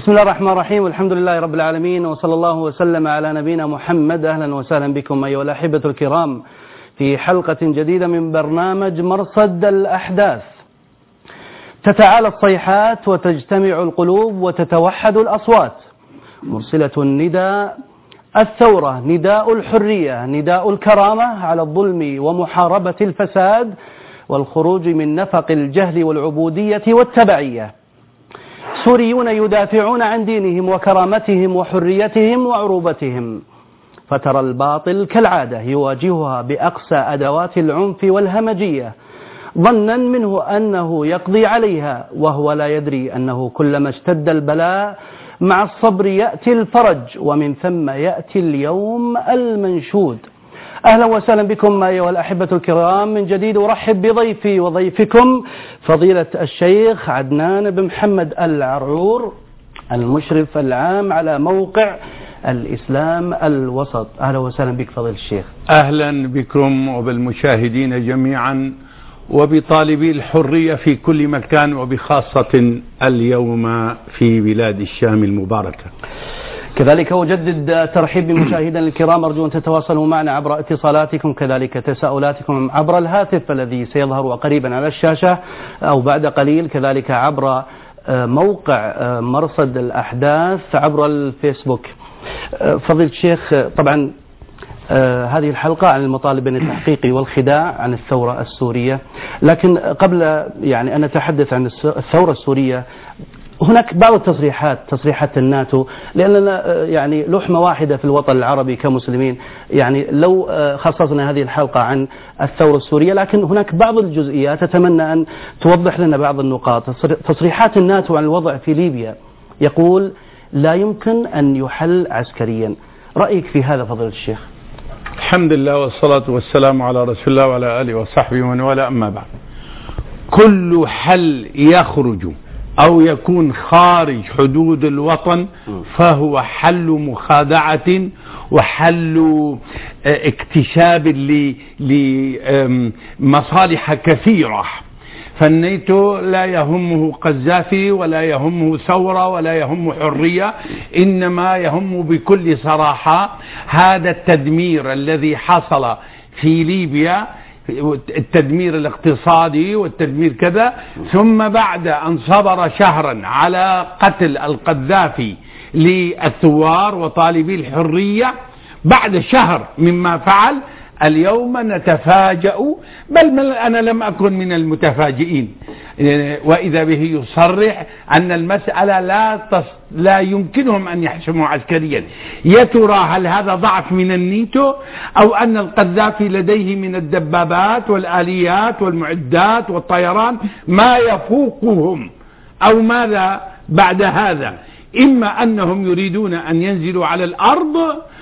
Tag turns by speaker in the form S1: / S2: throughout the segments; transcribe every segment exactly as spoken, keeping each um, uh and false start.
S1: بسم الله الرحمن الرحيم، والحمد لله رب العالمين، وصلى الله وسلم على نبينا محمد. أهلا وسهلا بكم أيها الأحبة الكرام في حلقة جديدة من برنامج مرصد الأحداث. تتعالى الصيحات وتجتمع القلوب وتتوحد الأصوات، مرسلة النداء الثورة، نداء الحرية، نداء الكرامة على الظلم ومحاربة الفساد والخروج من نفق الجهل والعبودية والتبعية. سوريون يدافعون عن دينهم وكرامتهم وحريتهم وعروبتهم، فترى الباطل كالعادة يواجهها بأقسى أدوات العنف والهمجية، ظنا منه أنه يقضي عليها وهو لا يدري أنه كلما اشتد البلاء مع الصبر يأتي الفرج، ومن ثم يأتي اليوم المنشود. أهلا وسهلا بكم أيها الأحبة الكرام من جديد. أرحب بضيفي وضيفكم فضيلة الشيخ عدنان بن محمد العرعور، المشرف العام على موقع الإسلام الوسط. أهلا وسهلا بك فضيلة الشيخ.
S2: أهلا بكم وبالمشاهدين جميعا وبطالبي الحرية في كل مكان، وبخاصة اليوم في بلاد الشام المباركة.
S1: كذلك أجدد ترحيب بمشاهدينا الكرام، أرجو أن تتواصلوا معنا عبر اتصالاتكم، كذلك تساؤلاتكم عبر الهاتف الذي سيظهر قريبا على الشاشة أو بعد قليل، كذلك عبر موقع مرصد الأحداث عبر الفيسبوك. فضيلة الشيخ، طبعا هذه الحلقة عن المطالب بين التحقيق والخداع عن الثورة السورية، لكن قبل يعني أن نتحدث عن الثورة السورية هناك بعض التصريحات، تصريحات الناتو، لأننا يعني لحمة واحدة في الوطن العربي كمسلمين، يعني لو خصصنا هذه الحلقة عن الثورة السورية، لكن هناك بعض الجزئيات أتمنى أن توضح لنا بعض النقاط. تصريحات الناتو عن الوضع في ليبيا، يقول لا يمكن أن يحل عسكريا. رأيك في هذا فضيلة الشيخ؟
S2: الحمد لله والصلاة والسلام على رسول الله وعلى آله وصحبه ومن والاه، أما بعد. كل حل يخرج أو يكون خارج حدود الوطن فهو حل مخادعة وحل اكتساب لمصالح كثيرة. فالناتو لا يهمه قذافي ولا يهمه ثورة ولا يهمه حرية، إنما يهم بكل صراحة هذا التدمير الذي حصل في ليبيا، التدمير الاقتصادي والتدمير كذا، ثم بعد أن صبر شهرا على قتل القذافي للثوار وطالبي الحرية، بعد شهر مما فعل اليوم نتفاجأ، بل أنا لم أكن من المتفاجئين، وإذا به يصرح أن المسألة لا تص... لا يمكنهم أن يحسموا عسكريا. يا ترى هل هذا ضعف من الناتو، أو أن القذافي لديه من الدبابات والآليات والمعدات والطيران ما يفوقهم، أو ماذا بعد هذا؟ إما أنهم يريدون أن ينزلوا على الأرض،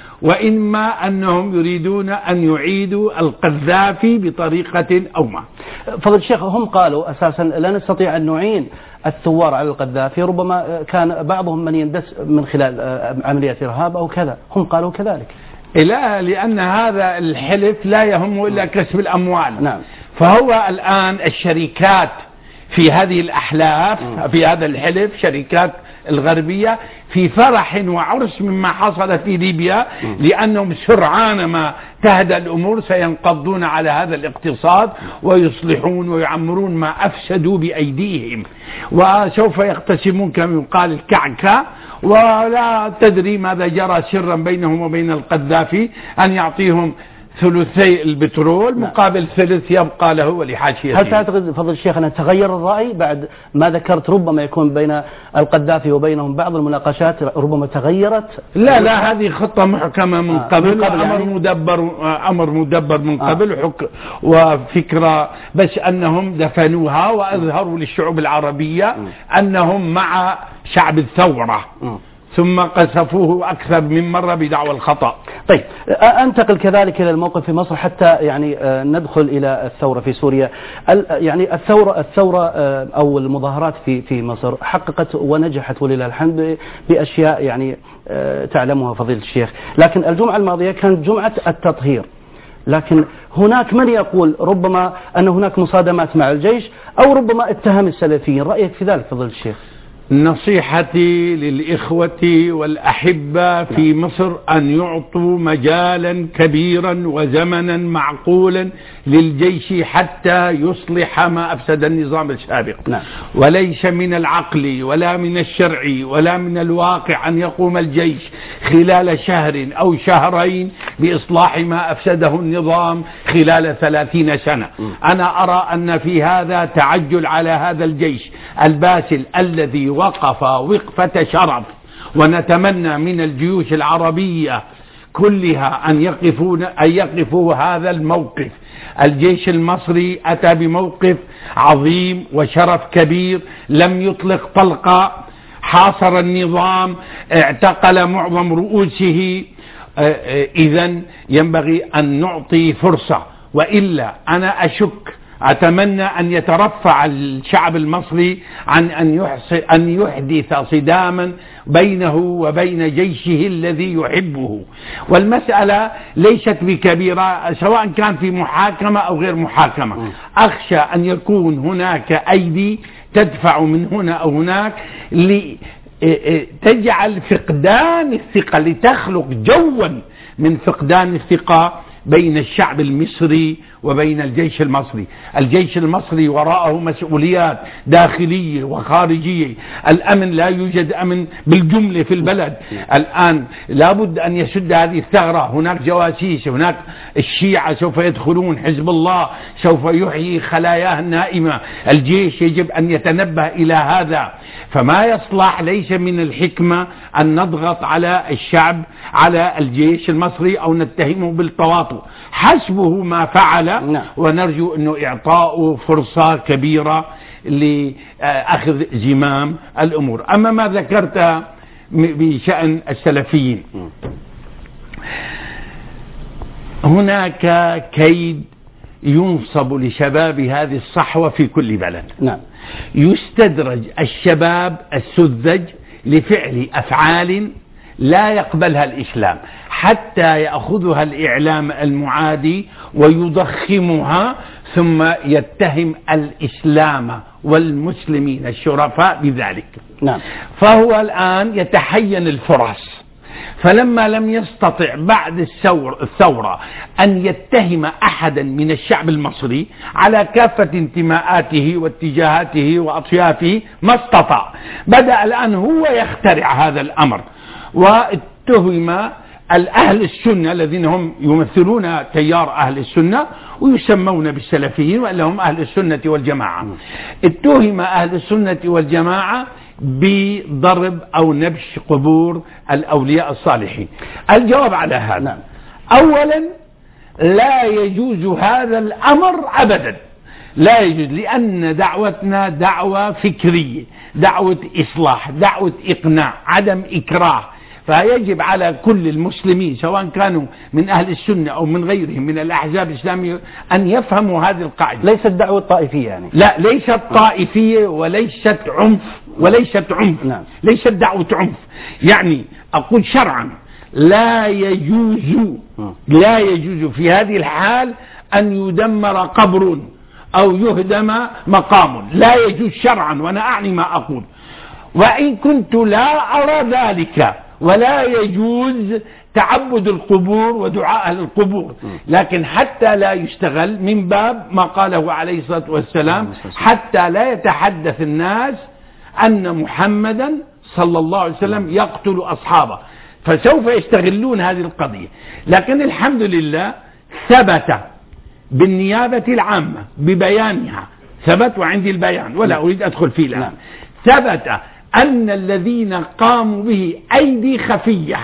S2: وإما أنهم يريدون أن يعيدوا القذافي بطريقة أو ما.
S1: فضل الشيخ، هم قالوا أساسا لا نستطيع أن نعين الثوار على القذافي، ربما كان بعضهم من يندس من خلال عمليات إرهاب أو كذا، هم قالوا كذلك.
S2: لا، لأن هذا الحلف لا يهمه إلا كسب الأموال.
S1: نعم.
S2: فهو الآن الشركات في هذه الأحلاف، في هذا الحلف، شركات الغربية في فرح وعرس مما حصل في ليبيا، لأنهم سرعان ما تهدأ الأمور سينقضون على هذا الاقتصاد ويصلحون ويعمرون ما أفسدوا بأيديهم، وسوف يقتسمون كما يقال الكعكة، ولا تدري ماذا جرى سرا بينهم وبين القذافي أن يعطيهم ثلثي البترول مقابل ثلث يبقى له ولحاشيته.
S1: هل تعتقد فضل الشيخ أن تغير الرأي بعد ما ذكرت؟ ربما يكون بين القذافي وبينهم بعض المناقشات ربما تغيرت.
S2: لا لا، هذه خطة محكمة من قبل، آه. أمر يعني مدبر أمر مدبر من قبل، آه. حك وفكرة، بس أنهم دفنوها وأظهروا للشعوب العربية م. أنهم مع شعب الثورة، م. ثم قذفوه أكثر من مرة بدعوى الخطأ.
S1: طيب، أنتقل كذلك إلى الموقف في مصر حتى يعني ندخل إلى الثورة في سوريا. يعني الثورة الثورة أو المظاهرات في في مصر حققت ونجحت ولله الحمد بأشياء يعني تعلمها فضيلة الشيخ، لكن الجمعة الماضية كانت جمعة التطهير، لكن هناك من يقول ربما أن هناك مصادمات مع الجيش، أو ربما اتهم السلفيين. رأيك في ذلك فضيلة الشيخ؟
S2: نصيحتي للإخوة والأحبة في مصر أن يعطوا مجالا كبيرا وزمنا معقولا للجيش حتى يصلح ما أفسد النظام السابق.
S1: نعم.
S2: وليس من العقل ولا من الشرع ولا من الواقع أن يقوم الجيش خلال شهر أو شهرين بإصلاح ما أفسده النظام خلال ثلاثين سنة. أنا أرى أن في هذا تعجل على هذا الجيش الباسل الذي وقف وقفة شرف، ونتمنى من الجيوش العربية كلها أن يقفون أن يقفوا هذا الموقف. الجيش المصري أتى بموقف عظيم وشرف كبير، لم يطلق طلقة، حاصر النظام، اعتقل معظم رؤوسه. إذن ينبغي أن نعطي فرصة، وإلا أنا أشك أتمنى أن يترفع الشعب المصري عن أن أن يحدث صداما بينه وبين جيشه الذي يحبه. والمسألة ليست بكبيرة سواء كان في محاكمة أو غير محاكمة. أخشى أن يكون هناك أيدي تدفع من هنا أو هناك لتجعل فقدان الثقة، لتخلق جوا من فقدان الثقة بين الشعب المصري وبين الجيش المصري. الجيش المصري وراءه مسؤوليات داخلية وخارجية. الأمن لا يوجد أمن بالجملة في البلد الآن، لابد أن يسد هذه الثغرة. هناك جواسيس، هناك الشيعة سوف يدخلون، حزب الله سوف يحيي خلاياه النائمة. الجيش يجب أن يتنبه إلى هذا. فما يصلح ليس من الحكمة أن نضغط على الشعب على الجيش المصري أو نتهمه بالتواطؤ. حسبه ما فعل، ونرجو أنه إعطاؤه فرصة كبيرة لأخذ زمام الأمور. أما ما ذكرت بشأن السلفيين، هناك كيد ينصب لشباب هذه الصحوة في كل بلد.
S1: نعم.
S2: يستدرج الشباب السذج لفعل أفعال لا يقبلها الإسلام، حتى يأخذها الإعلام المعادي ويضخمها، ثم يتهم الإسلام والمسلمين الشرفاء بذلك.
S1: نعم.
S2: فهو الآن يتحين الفرص، فلما لم يستطع بعد الثور الثورة أن يتهم أحدا من الشعب المصري على كافة انتماءاته واتجاهاته وأطيافه، ما استطاع، بدأ الآن هو يخترع هذا الأمر. واتهم الأهل السنة الذين هم يمثلون تيار أهل السنة ويسمون بالسلفيين، وإلا هم أهل السنة والجماعة. اتهم أهل السنة والجماعة بضرب أو نبش قبور الأولياء الصالحين. الجواب على هذا، أولا لا يجوز هذا الأمر أبدا، لا يجوز، لأن دعوتنا دعوة فكرية، دعوة إصلاح، دعوة إقناع، عدم إكراه. فيجب على كل المسلمين سواء كانوا من أهل السنة أو من غيرهم من الأحزاب الإسلامية أن يفهموا هذه القاعدة.
S1: ليست دعوة طائفية يعني.
S2: لا، ليست طائفية وليست عنف وليست عنف
S1: نعم.
S2: ليست دعوة عنف. يعني أقول شرعا لا يجوز لا يجوز في هذه الحال أن يدمر قبر أو يهدم مقام، لا يجوز شرعا، وأنا أعني ما أقول. وإن كنت لا أرى ذلك، ولا يجوز تعبد القبور ودعاء أهل القبور، لكن حتى لا يستغل من باب ما قاله عليه الصلاة والسلام، حتى لا يتحدث الناس أن محمدا صلى الله عليه وسلم يقتل أصحابه، فسوف يستغلون هذه القضية. لكن الحمد لله ثبت بالنيابة العامة ببيانها، ثبت وعندي البيان ولا أريد أدخل فيه الآن، ثبت أن الذين قاموا به أيدي خفية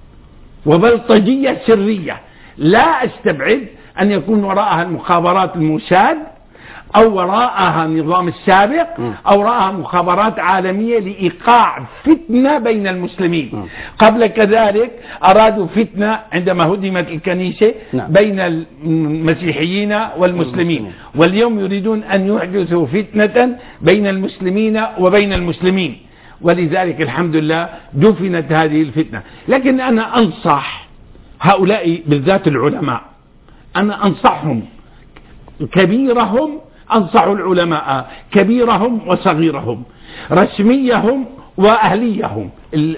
S2: وبلطجية سرية، لا أستبعد أن يكون وراءها المخابرات الموساد أو وراءها النظام السابق أو وراءها مخابرات عالمية لإيقاع فتنة بين المسلمين. قبل كذلك أرادوا فتنة عندما هدمت الكنيسة بين المسيحيين والمسلمين، واليوم يريدون أن يحدثوا فتنة بين المسلمين وبين المسلمين، ولذلك الحمد لله دفنت هذه الفتنة. لكن أنا أنصح هؤلاء بالذات العلماء، أنا أنصحهم كبيرهم، أنصح العلماء كبيرهم وصغيرهم، رسميهم وأهليهم،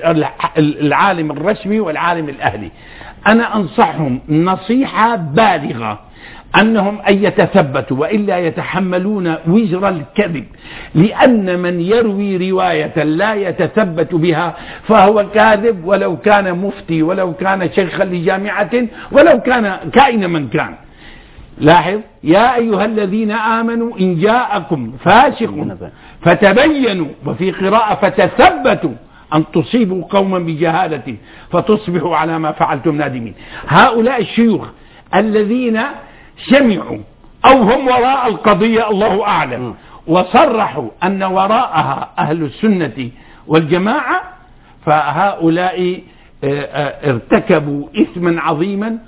S2: العالم الرسمي والعالم الأهلي. أنا أنصحهم نصيحة بالغة أنهم أن يتثبتوا وإلا يتحملون وزر الكذب، لأن من يروي رواية لا يتثبت بها فهو كاذب، ولو كان مفتي ولو كان شيخا لجامعة ولو كان كائن من كان. لاحظ: يا أيها الذين آمنوا إن جاءكم فاسق فتبينوا، وفي قراءة فتثبتوا أن تصيبوا قوما بجهالة فتصبحوا على ما فعلتم نادمين. هؤلاء الشيوخ الذين سمعوا أو هم وراء القضية الله أعلم وصرحوا أن وراءها أهل السنة والجماعة، فهؤلاء ارتكبوا إثما عظيما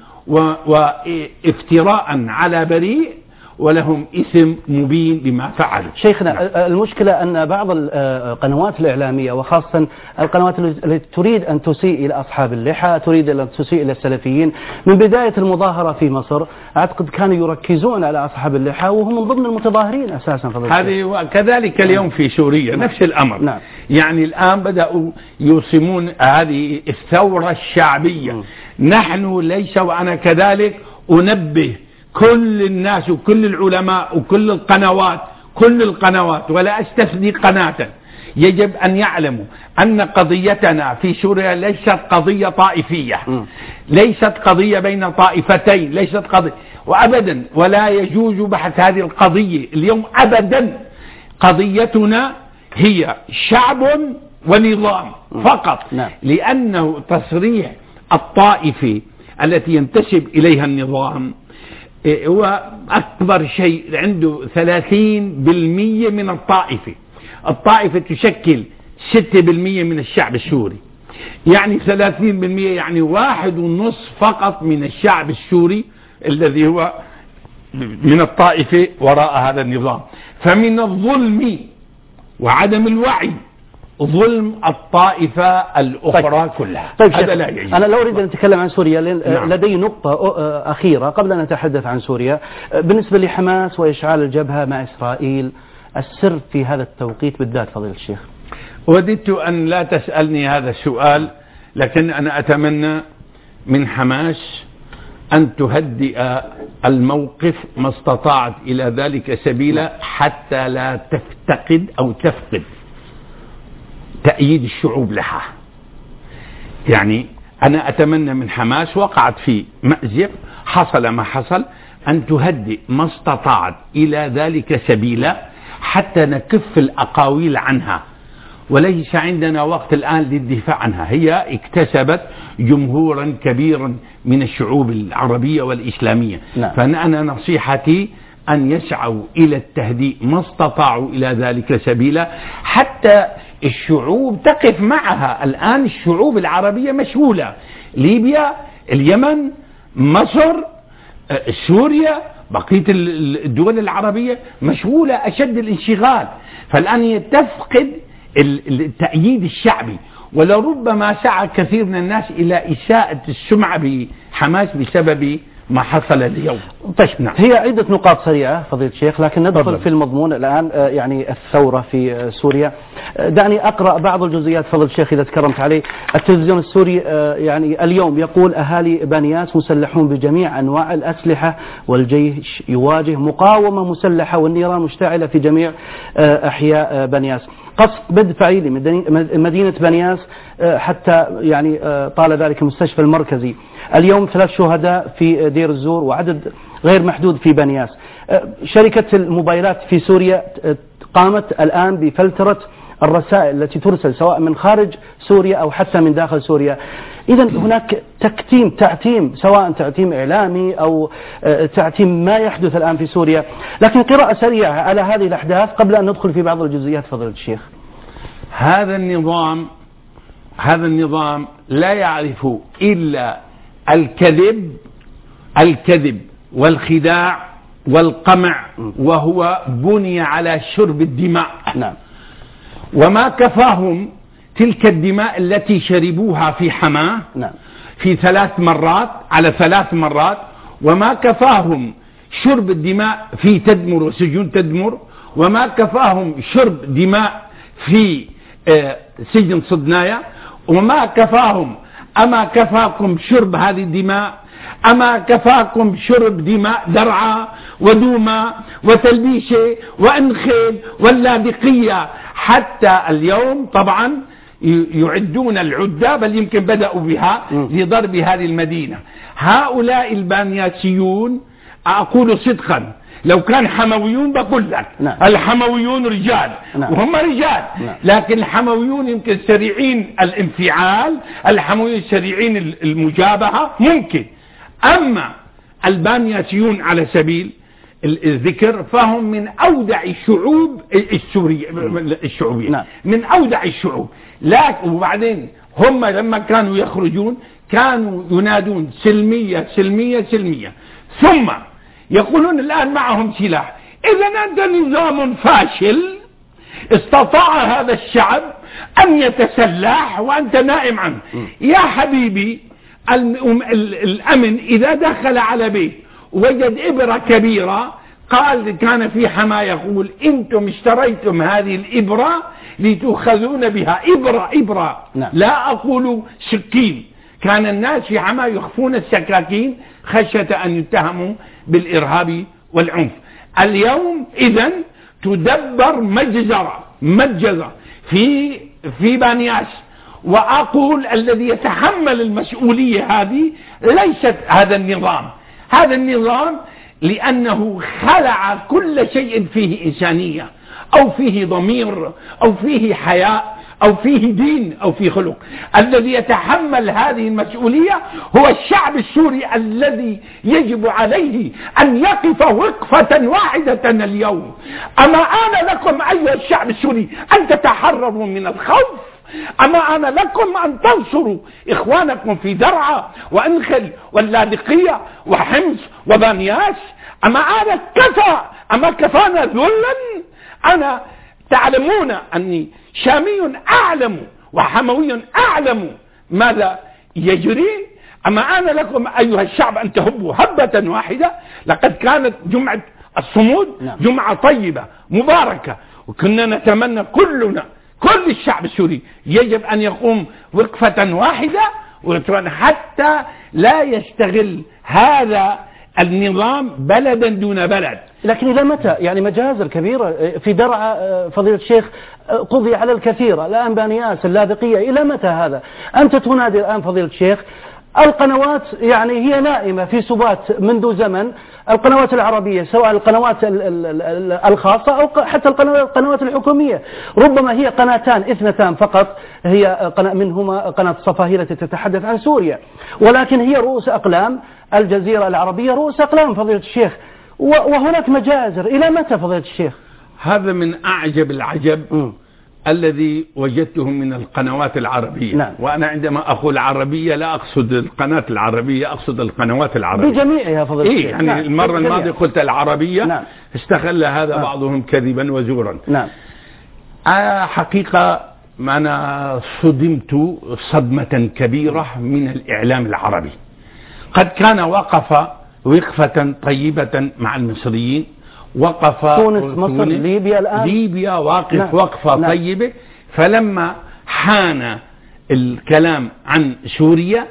S2: وافتراء على بريء، ولهم إثم مبين بما فعلوا.
S1: شيخنا، نعم. المشكلة أن بعض القنوات الإعلامية وخاصة القنوات التي تريد أن تسيء إلى أصحاب اللحى، تريد أن تسيء إلى السلفيين، من بداية المظاهرة في مصر أعتقد كانوا يركزون على أصحاب اللحى وهم من ضمن المتظاهرين أساسا.
S2: هذه كذلك اليوم في سوريا نفس الأمر.
S1: نعم.
S2: يعني الآن بدأوا يوصمون هذه الثورة الشعبية. م. نحن ليس، وأنا كذلك أنبه كل الناس وكل العلماء وكل القنوات كل القنوات ولا أستثني قناة، يجب أن يعلموا أن قضيتنا في سوريا ليست قضية طائفية، ليست قضية بين طائفتين، ليست قضية وأبدا، ولا يجوز بحث هذه القضية اليوم أبدا. قضيتنا هي شعب ونظام فقط، لأنه تصريح الطائفة التي ينتسب إليها النظام هو أكبر شيء، عنده ثلاثين بالمئة من الطائفة. الطائفة تشكل ستة بالمئة من الشعب السوري، يعني ثلاثين بالمئة يعني واحد ونصف فقط من الشعب السوري الذي هو من الطائفة وراء هذا النظام. فمن الظلم وعدم الوعي ظلم الطائفة الأخرى. طيب. كلها.
S1: طيب هذا لا يجب. أنا لا أريد أن أتكلم عن سوريا، نعم. لدي نقطة أخيرة قبل أن نتحدث عن سوريا. بالنسبة لحماس وإشعال الجبهة مع إسرائيل، السر في هذا التوقيت بالذات فضيلة الشيخ؟
S2: وددت أن لا تسألني هذا السؤال، لكن أنا أتمنى من حماس أن تهدئ الموقف ما استطاعت إلى ذلك سبيلا، حتى لا تفتقد أو تفقد تأييد الشعوب لها. يعني أنا أتمنى من حماس، وقعت في مأزق، حصل ما حصل، أن تهدئ ما استطاعت إلى ذلك سبيلا حتى نكف الأقاويل عنها، وليس عندنا وقت الآن للدفاع عنها. هي اكتسبت جمهورا كبيرا من الشعوب العربية والإسلامية. نعم. فأنا نصيحتي أن يسعوا إلى التهدئ ما استطاعوا إلى ذلك سبيلا، حتى الشعوب تقف معها. الآن الشعوب العربية مشغولة، ليبيا، اليمن، مصر، سوريا، بقية الدول العربية مشغولة أشد الانشغال. فالآن تفقد التأييد الشعبي، ولربما سعى كثير من الناس إلى إساءة السمعة بحماس بسبب ما حصل اليوم.
S1: طيب. نعم. هي عدة نقاط سريعة فضيلة الشيخ، لكن ندخل فضل. في المضمون الآن، يعني الثورة في سوريا. دعني أقرأ بعض الجزئيات فضيلة الشيخ إذا تكرمت عليه. التلفزيون السوري يعني اليوم يقول: أهالي بنياس مسلحون بجميع أنواع الأسلحة، والجيش يواجه مقاومة مسلحة، والنيران مشتعلة في جميع أحياء بنياس. قصف بدء فعيل مدينة بنياس حتى يعني طال ذلك المستشفى المركزي. اليوم ثلاث شهداء في دير الزور وعدد غير محدود في بنياس. شركة الموبايلات في سوريا قامت الآن بفلترة الرسائل التي ترسل سواء من خارج سوريا أو حتى من داخل سوريا. إذن هناك تكتيم تعتيم، سواء تعتيم إعلامي أو تعتيم ما يحدث الآن في سوريا. لكن قراءة سريعة على هذه الأحداث قبل أن ندخل في بعض الجزئيات فضيلة الشيخ.
S2: هذا النظام هذا النظام لا يعرف إلا الكذب الكذب والخداع والقمع، وهو بني على شرب الدماء.
S1: نعم.
S2: وما كفاهم تلك الدماء التي شربوها في حماه.
S1: نعم.
S2: في ثلاث مرات على ثلاث مرات، وما كفاهم شرب الدماء في تدمر وسجون تدمر، وما كفاهم شرب دماء في سجن صدنايا وما كفاهم. أما كفاكم شرب هذه الدماء؟ أما كفاكم شرب دماء درعا ودوما وتلبيشة وأنخيل واللاذقية؟ حتى اليوم طبعا يعدون العدة، بل يمكن بدأوا بها لضرب هذه المدينة. هؤلاء البانياسيون أقول صدقا لو كان حمويون بقول لك
S1: نعم.
S2: الحمويون رجال نعم. وهم رجال نعم. لكن الحمويون يمكن سريعين الانفعال، الحمويون سريعين المجابهة ممكن. أما البانياسيون على سبيل الذكر فهم من أودع الشعوب السورية الشعوبية نعم. من أودع الشعوب. لكن وبعدين هم لما كانوا يخرجون كانوا ينادون سلمية سلمية سلمية، ثم يقولون الآن معهم سلاح. إذا أنت نظام فاشل استطاع هذا الشعب أن يتسلح وأنت نائم عنه. يا حبيبي الأمن إذا دخل على بيت وجد إبرة كبيرة، قال كان في حما يقول أنتم اشتريتم هذه الإبرة لتأخذون بها. إبرة إبرة نعم. لا أقول سكين. كان الناس في حما يخفون السكاكين خشية أن يتهموا بالإرهاب والعنف. اليوم إذن تدبر مجزرة مجزرة في في بانياس. وأقول الذي يتحمل المسؤولية هذه ليست هذا النظام. هذا النظام لأنه خلع كل شيء فيه إنسانية أو فيه ضمير أو فيه حياء أو فيه دين أو فيه خلق. الذي يتحمل هذه المسؤولية هو الشعب السوري الذي يجب عليه أن يقف وقفة واحدة اليوم. أما آن لكم أيها الشعب السوري أن تتحرروا من الخوف، أما آن لكم أن تنصروا إخوانكم في درعا وأنخل واللاذقية وحمص وبانياس. أما آن كفى، أما كفانا ذلا. أنا تعلمون أني شامي أعلم وحموي أعلم ماذا يجري. أما آن لكم أيها الشعب أن تهبوا هبة واحدة. لقد كانت جمعة الصمود جمعة طيبة مباركة، وكنا نتمنى كلنا كل الشعب السوري يجب أن يقوم وقفة واحدة حتى لا يستغل هذا النظام بلدا دون بلد.
S1: لكن إلى متى؟ يعني مجازر كبيرة في درعا فضيلة الشيخ قضي على الكثير، الآن بانياس اللاذقية، إلى متى هذا؟ أنت تنادي الآن فضيلة الشيخ القنوات يعني هي نائمة في سبات منذ زمن. القنوات العربية سواء القنوات الخاصة أو حتى القنوات الحكومية، ربما هي قناتان اثنتان فقط، هي منهما قناة الصفاهير التي تتحدث عن سوريا، ولكن هي رؤوس أقلام الجزيرة العربية، رؤوس أقلام فضيلة الشيخ. وهناك مجازر، إلى متى فضيلة الشيخ؟
S2: هذا من أعجب العجب م. الذي وجدته من القنوات العربية. نعم. وأنا عندما أقول عربية لا أقصد القناة العربية، أقصد القنوات العربية
S1: بجميعها فضيلة
S2: إيه يعني. نعم. المرة الماضية قلت العربية. نعم. استغل هذا نعم. بعضهم كذبا وزورا.
S1: نعم.
S2: آه حقيقة ما أنا صدمت صدمة كبيرة من الإعلام العربي. قد كان وقف وقفة طيبة مع المصريين، وقف
S1: تونس مصر ليبيا الآن
S2: ليبيا واقف نعم. وقفة نعم. طيبة. فلما حان الكلام عن سوريا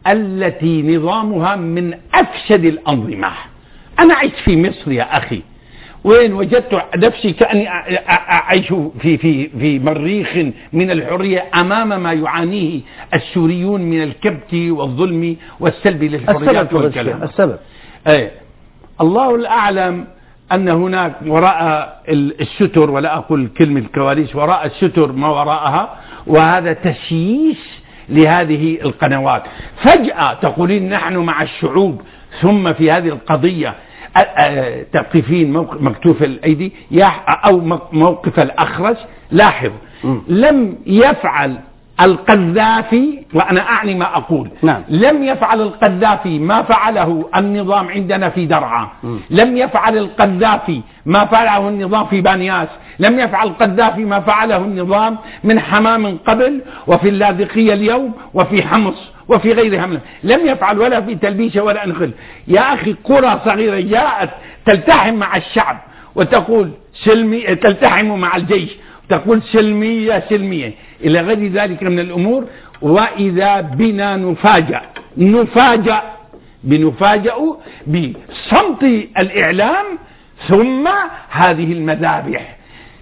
S2: التي نظامها من أفسد الأنظمة. أنا عشت في مصر يا أخي، وين وجدت نفسي كأني أعيش في في في مريخ من الحرية أمام ما يعانيه السوريون من الكبت والظلم والسلب للحريات والكلام.
S1: السبب
S2: أي الله الأعلم أن هناك وراء الستر، ولا أقول كلمة الكواليس، وراء الستر ما وراءها، وهذا تسييس لهذه القنوات. فجأة تقولين نحن مع الشعوب، ثم في هذه القضية تقفين مكتوف الأيدي أو موقف الأخرس. لاحظ م. لم يفعل القذافي، وأنا أعني ما أقول
S1: نعم.
S2: لم يفعل القذافي ما فعله النظام عندنا في درعا، م. لم يفعل القذافي ما فعله النظام في بانياس، لم يفعل القذافي ما فعله النظام من حما من قبل، وفي اللاذقية اليوم، وفي حمص، وفي غيرها من. لم يفعل ولا في تلبيشة ولا أنخل. يا أخي قرى صغيرة جاءت تلتحم مع الشعب وتقول سلمي، تلتحم مع الجيش تقول سلمية سلمية إلى غير ذلك من الأمور. وإذا بنا نفاجأ نفاجأ بنفاجأ بصمت الإعلام ثم هذه المذابح.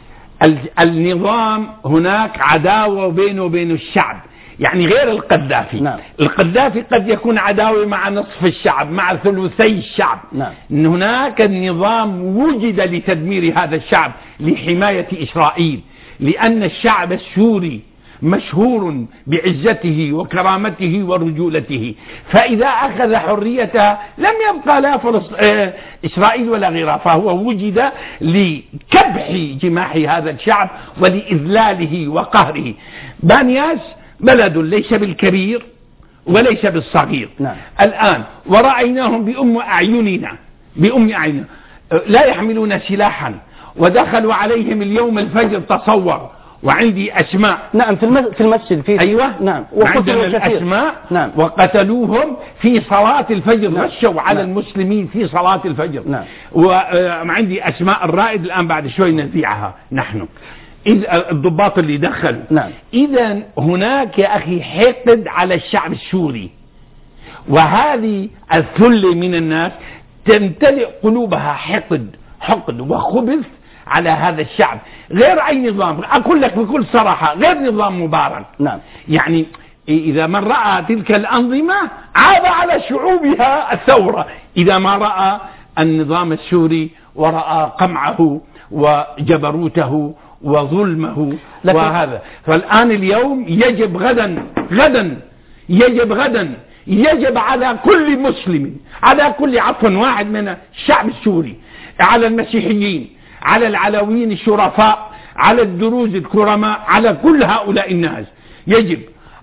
S2: النظام هناك عداوة بينه وبين الشعب، يعني غير القذافي.
S1: نعم.
S2: القذافي قد يكون عداوة مع نصف الشعب، مع ثلثي الشعب.
S1: نعم.
S2: هناك النظام وجد لتدمير هذا الشعب لحماية إسرائيل، لأن الشعب السوري مشهور بعزته وكرامته ورجولته، فإذا أخذ حريته لم يبقى لا فلسط... آه... إسرائيل ولا غيرها، فهو وجد لكبح جماح هذا الشعب ولإذلاله وقهره. بانياس بلد ليس بالكبير وليس بالصغير.
S1: نعم.
S2: الآن ورأيناهم بأم أعيننا بأم أعيننا لا يحملون سلاحا، ودخلوا عليهم اليوم الفجر، تصور، وعندي أسماء.
S1: نعم. في في المسجد في
S2: أيوة.
S1: نعم.
S2: وعندنا الأسماء.
S1: نعم.
S2: وقتلوهم في صلاة الفجر.
S1: نعم.
S2: رشوا على
S1: نعم.
S2: المسلمين في صلاة الفجر.
S1: نعم.
S2: وعندي أسماء الرائد الآن بعد شوي نذيعها نحن، إذا الضباط اللي دخلوا.
S1: نعم.
S2: إذا هناك يا أخي حقد على الشعب السوري، وهذه الثلة من الناس تمتلئ قلوبها حقد حقد وخبث على هذا الشعب، غير أي نظام. أقول لك بكل صراحة غير نظام مبارك.
S1: نعم.
S2: يعني إذا من رأى تلك الأنظمة عاب على شعوبها الثورة، إذا ما رأى النظام السوري ورأى قمعه وجبروته وظلمه وهذا. فالآن اليوم يجب غدا غدا يجب غدا يجب على كل مسلم، على كل عفوا واحد من الشعب السوري، على المسيحيين، على العلويين الشرفاء، على الدروز الكرماء، على كل هؤلاء الناس يجب،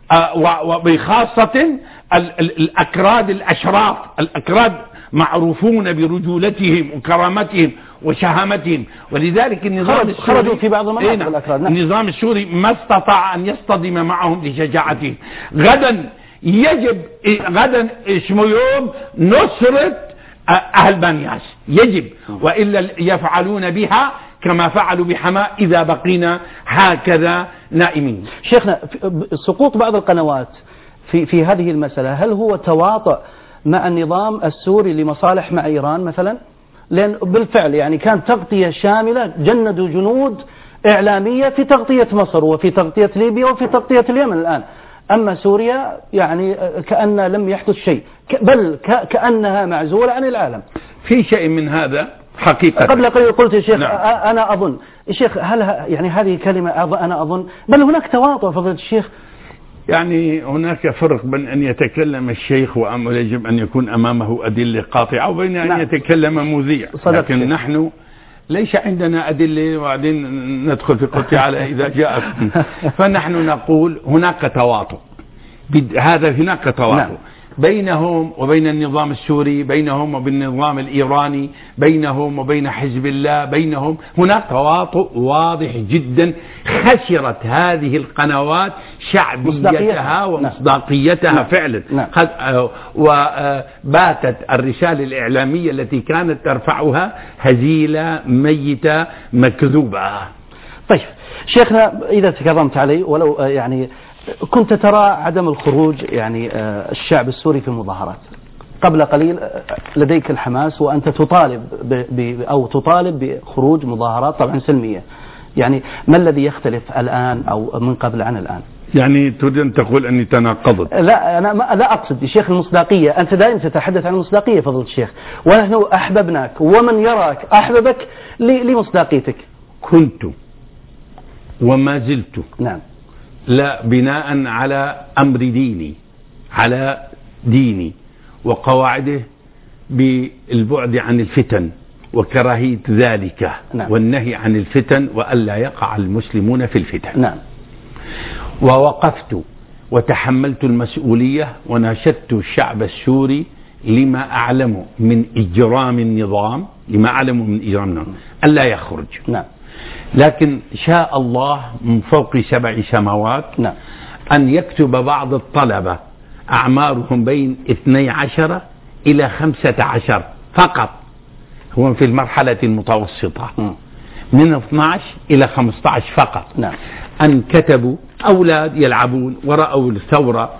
S2: وبخاصة الأكراد الأشراف. الأكراد معروفون برجولتهم وكرامتهم وشهامتهم، ولذلك النظام السوري
S1: خرجوا في بعض المناطق الأكراد. نعم.
S2: النظام السوري ما استطاع أن يصطدم معهم لشجاعتهم. غدا يجب غدا اسمه يوم نصرة أهل بانياس، يجب، وإلا يفعلون بها كما فعلوا بحماة إذا بقينا هكذا نائمين.
S1: شيخنا، سقوط بعض القنوات في في هذه المسألة هل هو تواطؤ مع النظام السوري لمصالح مع إيران مثلا؟ لأن بالفعل يعني كانت تغطية شاملة، جندوا جنود إعلامية في تغطية مصر وفي تغطية ليبيا وفي تغطية اليمن الآن. أما سوريا يعني كأن لم يحدث شيء، بل كأنها معزولة عن العالم.
S2: في شيء من هذا حقيقة.
S1: قبل قليل قلت يا شيخ
S2: نعم.
S1: أنا أظن الشيخ، هل يعني هذه كلمة أنا أظن، بل هناك تواطؤ فضيلة الشيخ.
S2: يعني هناك فرق بين أن يتكلم الشيخ وأم يجب أن يكون أمامه أدلة قاطعة، وبين أن نعم. يتكلم مذيع. لكن نحن ليس عندنا أدلة وبعدين ندخل في قطيعة إذا جاءت. فنحن نقول هناك تواطؤ، هذا هناك تواطؤ نعم. بينهم وبين النظام السوري، بينهم وبين النظام الإيراني، بينهم وبين حزب الله، بينهم هناك تواطؤ واضح جدا. خسرت هذه القنوات شعبيتها ومصداقيتها نعم. فعلا نعم. وباتت الرسالة الإعلامية التي كانت ترفعها هزيلة ميتة مكذوبة.
S1: طيب شيخنا، إذا تكرمت علي، ولو يعني كنت ترى عدم الخروج يعني الشعب السوري في المظاهرات قبل قليل، لديك الحماس وأنت تطالب ب أو تطالب بخروج مظاهرات طبعا سلمية، يعني ما الذي يختلف الآن أو من قبل عن الآن؟
S2: يعني تريد أن تقول أني تناقضت؟
S1: لا، أنا ما لا أقصد يا شيخ المصداقية، أنت دائما تتحدث عن المصداقية فضيلة الشيخ، ونحن أحببناك ومن يراك أحببك لمصداقيتك.
S2: كنت وما زلت
S1: نعم
S2: لا بناء على أمر ديني، على ديني وقواعده بالبعد عن الفتن وكراهية ذلك
S1: نعم.
S2: والنهي عن الفتن وألا يقع المسلمون في الفتن
S1: نعم.
S2: ووقفت وتحملت المسؤولية وناشدت الشعب السوري لما أعلم من إجرام النظام لما أعلم من إجرام النظام ألا يخرج
S1: نعم.
S2: لكن شاء الله من فوق سبع سماوات
S1: نعم.
S2: أن يكتب بعض الطلبة أعمارهم بين اثني عشر إلى خمسة عشر فقط، هو في المرحلة المتوسطة، من اثني عشر إلى خمسة عشر فقط.
S1: نعم.
S2: أن كتبوا أولاد يلعبون ورأوا الثورة،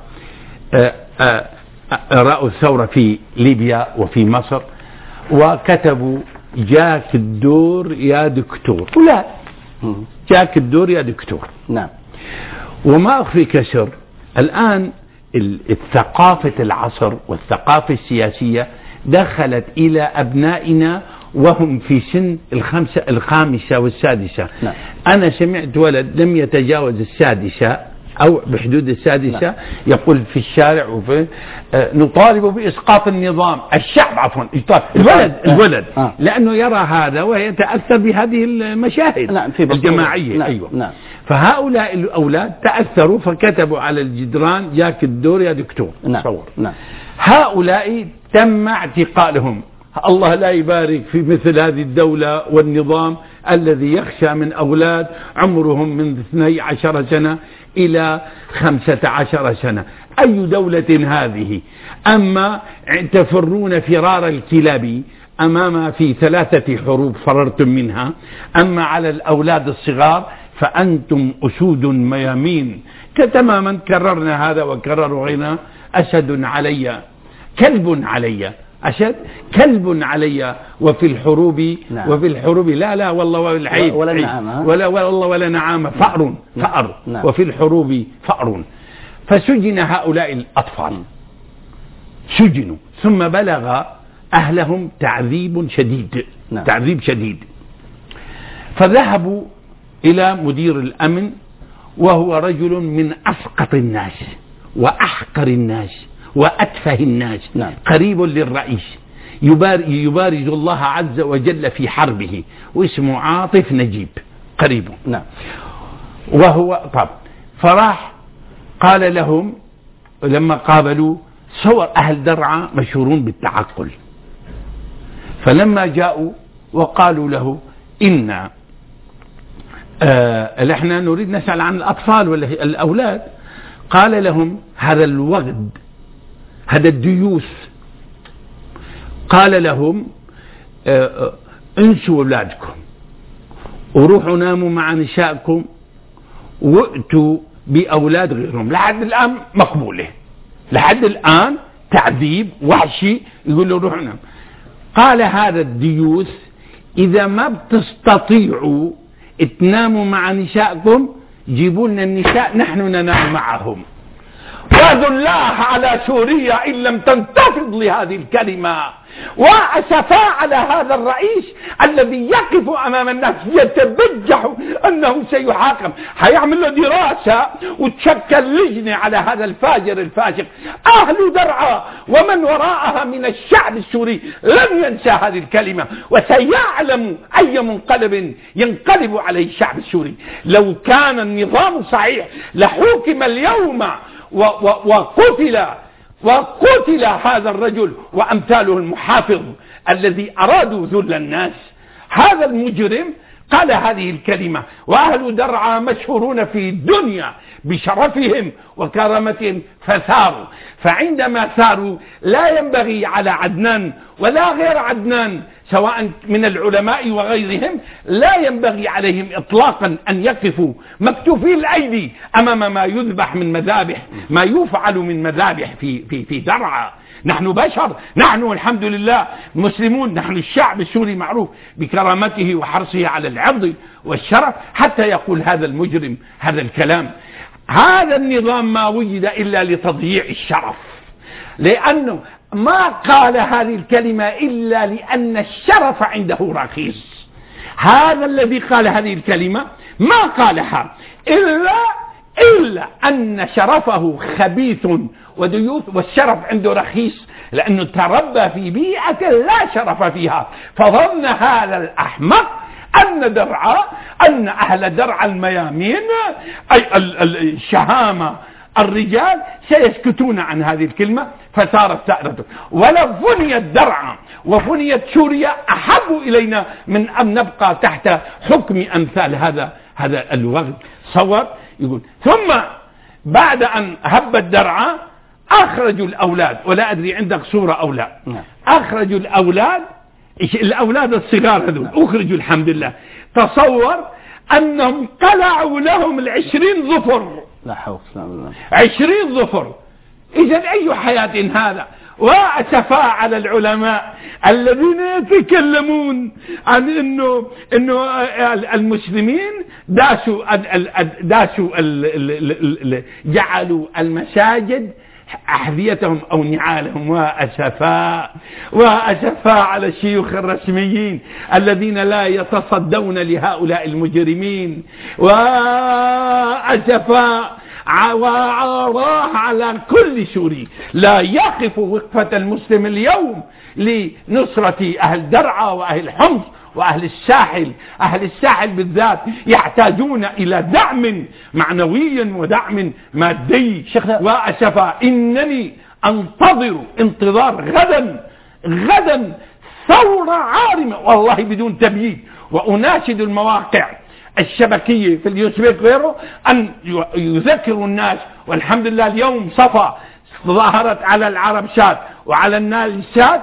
S2: رأوا الثورة في ليبيا وفي مصر، وكتبوا جاك الدور يا دكتور، أولاد جاك الدور يا دكتور.
S1: نعم.
S2: وما أخفيك سر، الآن الثقافة العصر والثقافة السياسية دخلت إلى أبنائنا وهم في سن الخمسة الخامسة والسادسة.
S1: نعم.
S2: أنا سمعت ولد لم يتجاوز السادسة أو بحدود السادسة. نعم. يقول في الشارع وفي آه نطالب بإسقاط النظام، الشعب عفوا الولد الولد آه. لأنه يرى هذا ويتأثر بهذه المشاهد.
S1: نعم. في
S2: الجماعية.
S1: نعم.
S2: أيوة.
S1: نعم.
S2: فهؤلاء الأولاد تأثروا فكتبوا على الجدران جاك الدور يا دكتور.
S1: نعم. صور. نعم.
S2: هؤلاء تم اعتقالهم. الله لا يبارك في مثل هذه الدولة والنظام الذي يخشى من أولاد عمرهم من اثني عشر سنة إلى خمسة عشر سنة. أي دولة هذه؟ أما تفرون فرار الكلاب أمام في ثلاثة حروب فررتم منها، أما على الأولاد الصغار فأنتم أسود ميامين. تماما كررنا هذا وكرروا غيرنا. أسد علي، كلب علي، أشد كلب علي وفي الحروب. نعم. وفي الحروب لا لا والله والعيب
S1: ولا نعامة
S2: ولا والله ولا نعامة فأر. نعم. فأر. نعم. وفي الحروب فأر. فسجن هؤلاء الأطفال، سجنوا، ثم بلغ أهلهم تعذيب شديد. نعم. تعذيب شديد. فذهبوا إلى مدير الأمن وهو رجل من أسقط الناس وأحقر الناس وأتفه الناس. نعم. قريب للرئيس، يبارز الله عز وجل في حربه، واسمه عاطف نجيب، قريبه.
S1: نعم.
S2: وهو طب فراح قال لهم لما قابلوا، صور أهل درعا مشهورون بالتعقل، فلما جاءوا وقالوا له إن آه احنا نريد نسأل عن الأطفال ولا الأولاد، قال لهم هذا الوغد، هذا الديوث، قال لهم آه انسوا أولادكم وروحوا ناموا مع نسائكم واتوا بأولاد غيرهم. لحد الآن مقبولة، لحد الآن تعذيب وحشي، يقول له روحوا نام. قال هذا الديوث إذا ما بتستطيعوا تناموا مع نسائكم جيبوا لنا النساء نحن ننام معهم. وذو الله على سوريا إن لم تنتفض لهذه الكلمة، وأسفا على هذا الرئيس الذي يقف أمام الناس يتبجح أنه سيحاكم. هيعمل له دراسة وتشكل لجنة على هذا الفاجر الفاسق. أهل درعا ومن وراءها من الشعب السوري لن ينسى هذه الكلمة، وسيعلم أي منقلب ينقلب عليه الشعب السوري. لو كان النظام صحيح لحوكم اليوم وقتل وقتل هذا الرجل وأمثاله المحافظ الذي أرادوا ذل الناس. هذا المجرم قال هذه الكلمة، وأهل درعا مشهورون في الدنيا بشرفهم وكرامتهم فثاروا. فعندما ثاروا لا ينبغي على عدنان ولا غير عدنان سواء من العلماء وغيرهم، لا ينبغي عليهم إطلاقا أن يقفوا مكتوفي الأيدي أمام ما يذبح من مذابح، ما يفعل من مذابح في, في, في درعا. نحن بشر، نحن الحمد لله مسلمون، نحن الشعب السوري معروف بكرامته وحرصه على العرض والشرف، حتى يقول هذا المجرم هذا الكلام. هذا النظام ما وجد إلا لتضييع الشرف، لأنه ما قال هذه الكلمة إلا لأن الشرف عنده رخيص. هذا الذي قال هذه الكلمة ما قالها إلا إلا أن شرفه خبيث وديوث، والشرف عنده رخيص لأنه تربى في بيئة لا شرف فيها. فظن هذا الأحمق أن درعا أن أهل درعا الميامين أي الشهامة الرجال سيسكتون عن هذه الكلمة، فصارت ثأرته. ولا فنيت درعا وفنيت سوريا أحب إلينا من أن نبقى تحت حكم أمثال هذا هذا الوغد. صور يقول ثم بعد أن هبت درعا أخرجوا الأولاد، ولا أدري عندك صورة أو لا، أخرجوا الأولاد الأولاد الصغار هذول أخرجوا الحمد لله. تصور أنهم قلعوا لهم العشرين ظفر،
S1: لا حول ولا قوة،
S2: عشرين ظفر. إذا أي حياة هذا؟ وأسفا على العلماء الذين يتكلمون عن إنه إنه المسلمين داسوا داسوا جعلوا المساجد أحذيتهم أو نعالهم. وأسفا وأسفا على الشيوخ الرسميين الذين لا يتصدون لهؤلاء المجرمين. وأسفا وعراه على كل سوري لا يقف وقفة المسلم اليوم لنصرة أهل درعا وأهل حمص وأهل الساحل. أهل الساحل بالذات يحتاجون إلى دعم معنوي ودعم مادي. وأسفا إنني أنتظر انتظار غدا غدا ثورة عارمة والله بدون تبييت. وأناشد المواقع الشبكية في اليوتيوب غيره أن يذكروا الناس. والحمد لله اليوم صفا ظهرت على العرب شات وعلى النال شات،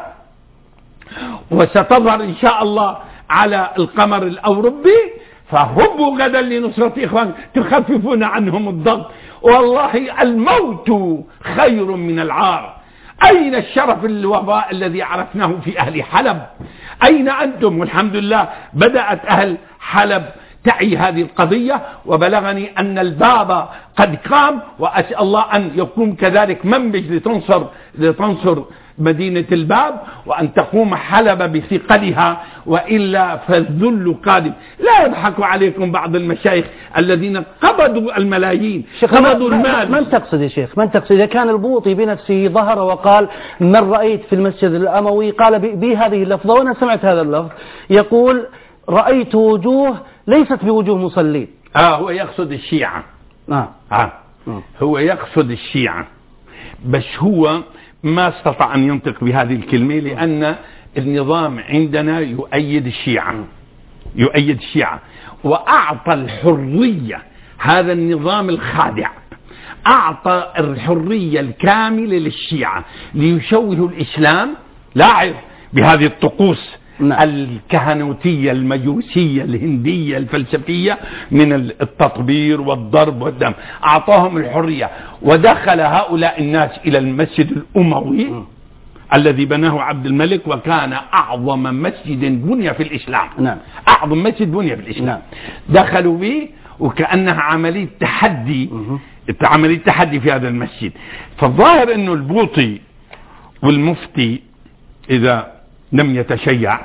S2: وستظهر إن شاء الله على القمر الأوروبي. فهبوا غدا لنصرة إخوان تخففون عنهم الضغط. والله الموت خير من العار. أين الشرف الوفاء الذي عرفناه في أهل حلب؟ أين أنتم؟ والحمد لله بدأت أهل حلب تعي هذه القضية، وبلغني أن الباب قد قام، وأسأل الله أن يكون كذلك منبج لتنصر لتنصر مدينة الباب، وأن تقوم حلب بثقلها، وإلا فالذل قادم. لا يضحك عليكم بعض المشايخ الذين قبضوا الملايين، قبضوا المال.
S1: من تقصد يا شيخ؟ من تقصد؟ إذا كان البوطي بنفسه ظهر وقال من رأيت في المسجد الأموي قال بهذه اللفظة، وأنا سمعت هذا اللفظ يقول رأيت وجوه ليست بوجوه مصلين.
S2: آه هو يقصد الشيعة.
S1: آه.
S2: آه. هو يقصد الشيعة، بس هو ما استطاع أن ينطق بهذه الكلمة لأن النظام عندنا يؤيد الشيعة، يؤيد الشيعة، وأعطى الحرية. هذا النظام الخادع أعطى الحرية الكاملة للشيعة ليشوهوا الإسلام. لاحظ بهذه الطقوس نعم. الكهنوتية المجوسية الهندية الفلسفية من التطبير والضرب والدم، أعطاهم الحرية. ودخل هؤلاء الناس إلى المسجد الأموي م. الذي بناه عبد الملك، وكان أعظم مسجد بني في الإسلام نعم. أعظم مسجد بني في الإسلام نعم. دخلوا به وكأنها عملية تحدي م. عملية تحدي في هذا المسجد. فالظاهر أنه البوطي والمفتي إذا لم يتشيع،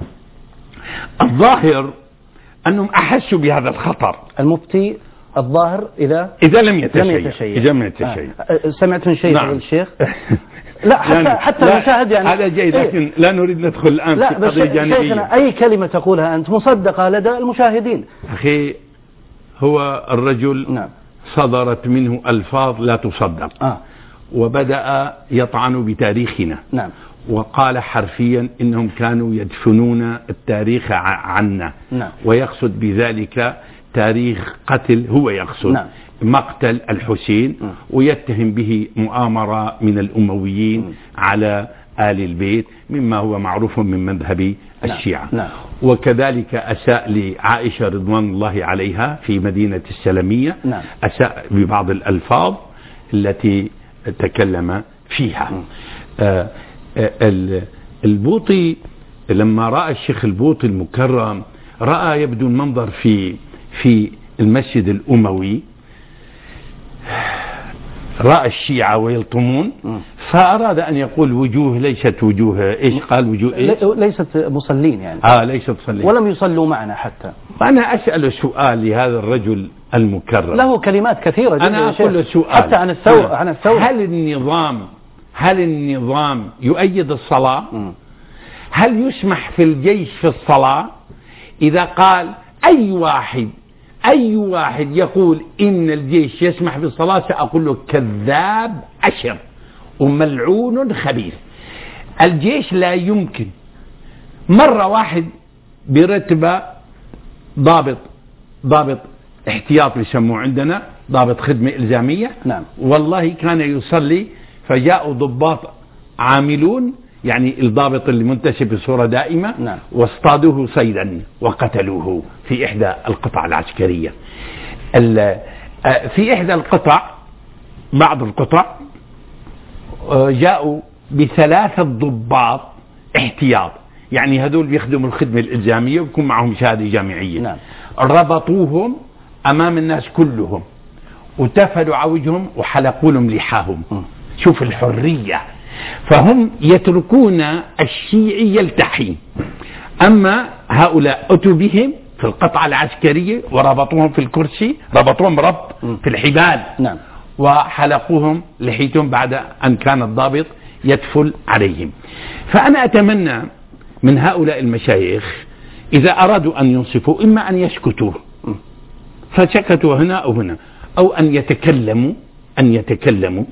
S2: الظاهر أنهم أحسوا بهذا الخطر.
S1: المفتي الظاهر إذا
S2: إذا لم يتشيع, لم يتشيع. إذا لم يتشيع.
S1: آه. سمعت من شيء نعم. الشيخ لا حتى,
S2: يعني
S1: حتى
S2: لا
S1: المشاهد يعني
S2: هذا جيد، لكن إيه؟ لا نريد ندخل الآن
S1: لا
S2: في قضية جانبية.
S1: أي كلمة تقولها أنت مصدقة لدى المشاهدين.
S2: أخي هو الرجل نعم. صدرت منه ألفاظ لا تصدق آه. وبدأ يطعن بتاريخنا نعم. وقال حرفيا إنهم كانوا يدفنون التاريخ عنا نعم. ويقصد بذلك تاريخ قتل، هو يقصد نعم. مقتل الحسين م. ويتهم به مؤامرة من الأمويين م. على آل البيت مما هو معروف من مذهب الشيعة نعم. نعم. وكذلك أساء لعائشة رضوان الله عليها في مدينة السلمية نعم. أساء ببعض الألفاظ التي تكلم فيها م. آه البوطي لما رأى الشيخ البوطي المكرم رأى يبدو المنظر في في المسجد الأموي، رأى الشيعة ويلطمون، فأراد أن يقول وجوه ليست وجوه إيش قال وجوه إيش؟
S1: ليست مصلين يعني
S2: آه ليست مصلين
S1: ولم يصلوا معنا حتى.
S2: فأنا أسأل سؤال لهذا الرجل المكرم،
S1: له كلمات كثيرة جدا
S2: أنا أقول له سؤال
S1: حتى عن الثورة عن الثورة
S2: هل النظام هل النظام يؤيد الصلاة؟ م. هل يسمح في الجيش في الصلاة؟ إذا قال أي واحد أي واحد يقول إن الجيش يسمح بالصلاة سأقول له كذاب أشر وملعون خبيث. الجيش لا يمكن. مرة واحد برتبة ضابط ضابط احتياط يسموه عندنا ضابط خدمة إلزامية نعم. والله كان يصلي فجاءوا ضباط عاملون يعني الضابط اللي منتشر بصورة دائمة.
S1: نعم.
S2: واصطادوه صيدا وقتلوه في إحدى القطع العسكرية. في إحدى القطع، بعض القطع جاءوا بثلاثة ضباط احتياط، يعني هذول بيخدموا الخدمة الإلزامية ويكون معهم شهادة جامعية.
S1: نعم.
S2: ربطوهم أمام الناس كلهم وتفلوا عوجهم وحلقوا لهم لحاهم. شوف الحرية. فهم يتركون الشيعي يلتحي، أما هؤلاء أتوا بهم في القطعة العسكرية وربطوهم في الكرسي، ربطوهم ربط في الحبال.
S1: نعم.
S2: وحلقوهم لحيتهم بعد أن كان الضابط يدفل عليهم. فأنا أتمنى من هؤلاء المشايخ إذا أرادوا أن ينصفوا إما أن يسكتوا فسكتوا هنا أو هنا، أو أن يتكلموا أن يتكلموا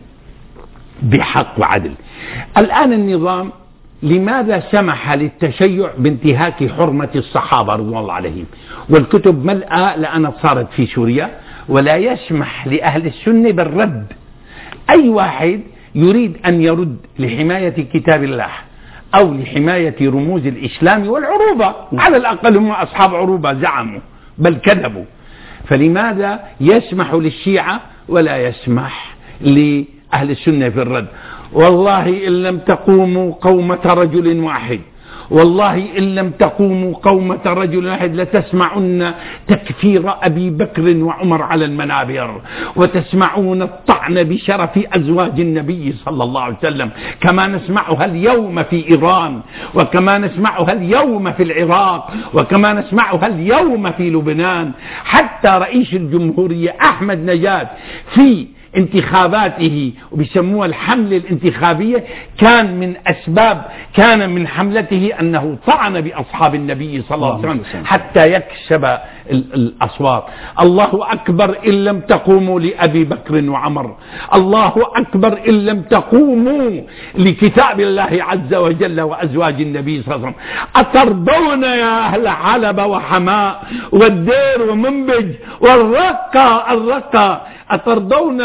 S2: بحق وعدل. الآن النظام لماذا سمح للتشيع بانتهاك حرمة الصحابة رضوان الله عليهم؟ والكتب ملأى لأنها صارت في سوريا، ولا يسمح لأهل السنة بالرد. أي واحد يريد أن يرد لحماية كتاب الله أو لحماية رموز الإسلام والعروبة، على الأقل هم أصحاب عروبة زعموا بل كذبوا، فلماذا يسمح للشيعة ولا يسمح لأهل السنة في الرد؟ والله إن لم تقوموا قومة رجل واحد، والله إن لم تقوموا قومة رجل واحد لتسمعن تكفير أبي بكر وعمر على المنابر، وتسمعون الطعن بشرف أزواج النبي صلى الله عليه وسلم كما نسمعها اليوم في إيران، وكما نسمعها اليوم في العراق، وكما نسمعها اليوم في لبنان. حتى رئيس الجمهورية أحمد نجاد في انتخاباته وبيسموها الحملة الانتخابية كان من أسباب كان من حملته أنه طعن بأصحاب النبي صلى الله عليه وسلم حتى يكسب الأصوات. الله أكبر إن لم تقوموا لأبي بكر وعمر، الله أكبر إن لم تقوموا لكتاب الله عز وجل وأزواج النبي صلى الله عليه وسلم. أترضون يا أهل حلب وحماء والدير ومنبج والرقة الرقة أترضون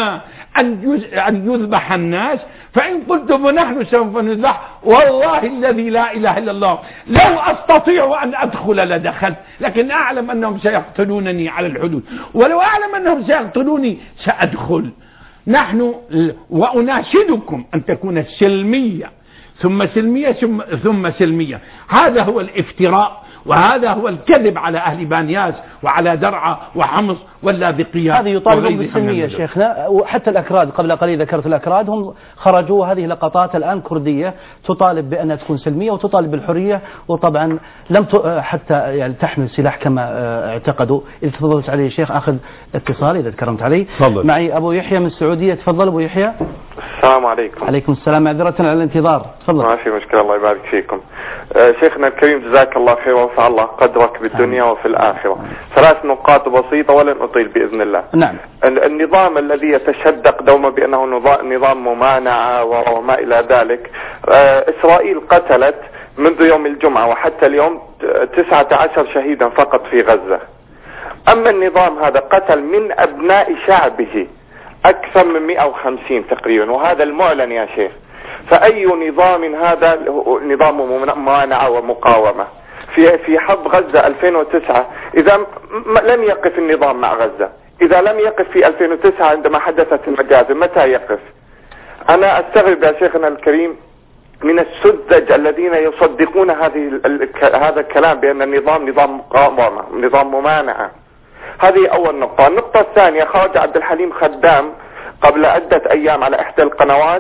S2: أن يذبح الناس؟ فإن قلتم ونحن سوف نذبح والله الذي لا إله إلا الله لو أستطيع أن أدخل لدخلت، لكن أعلم أنهم سيقتلونني على الحدود، ولو أعلم أنهم سيقتلوني سأدخل. نحن وأناشدكم أن تكون سلمية ثم سلمية ثم, ثم سلمية. هذا هو الافتراء وهذا هو الكذب على أهل بانياس وعلى درعا وحمص واللاذقية.
S1: هذه يطالبون بالسلمية شيخنا، وحتى الأكراد قبل قليل ذكرت الأكراد هم خرجوا هذه لقطات الآن كردية تطالب بأنها تكون سلمية وتطالب بالحرية، وطبعا لم حتى يعني تحمل سلاح كما اعتقدوا. إذا تفضلت عليه شيخ أخذ اتصال إذا تكرمت علي.
S2: فضل.
S1: معي أبو يحيى من السعودية. تفضل أبو يحيى.
S3: السلام عليكم.
S1: عليكم السلام، معذرة على الانتظار. تفضل.
S3: ما في مشكلة، الله يبارك فيكم. آه شيخنا الكريم جزاك الله خير ورفع الله قدرك بالدنيا وفي الآخرة. ثلاث نقاط بسيطة ولن أطيل بإذن الله.
S1: نعم.
S3: النظام الذي يتشدق دوما بأنه نظام ممانعة وما إلى ذلك، آه إسرائيل قتلت منذ يوم الجمعة وحتى اليوم تسعة عشر شهيدا فقط في غزة. أما النظام هذا قتل من أبناء شعبه أكثر من مئة وخمسين تقريبا، وهذا المعلن يا شيخ. فأي نظام هذا؟ نظام ممانعة ومقاومة. في في حرب غزة ألفين وتسعة إذا لم يقف النظام مع غزة، إذا لم يقف في ألفين وتسعة عندما حدثت المجازر متى يقف؟ أنا أستغرب يا شيخنا الكريم من السذج الذين يصدقون هذه هذا الكلام بأن النظام نظام مقاومة نظام ممانعة. هذه أول نقطة. النقطة الثانية، خرج عبد الحليم خدام قبل عدة أيام على إحدى القنوات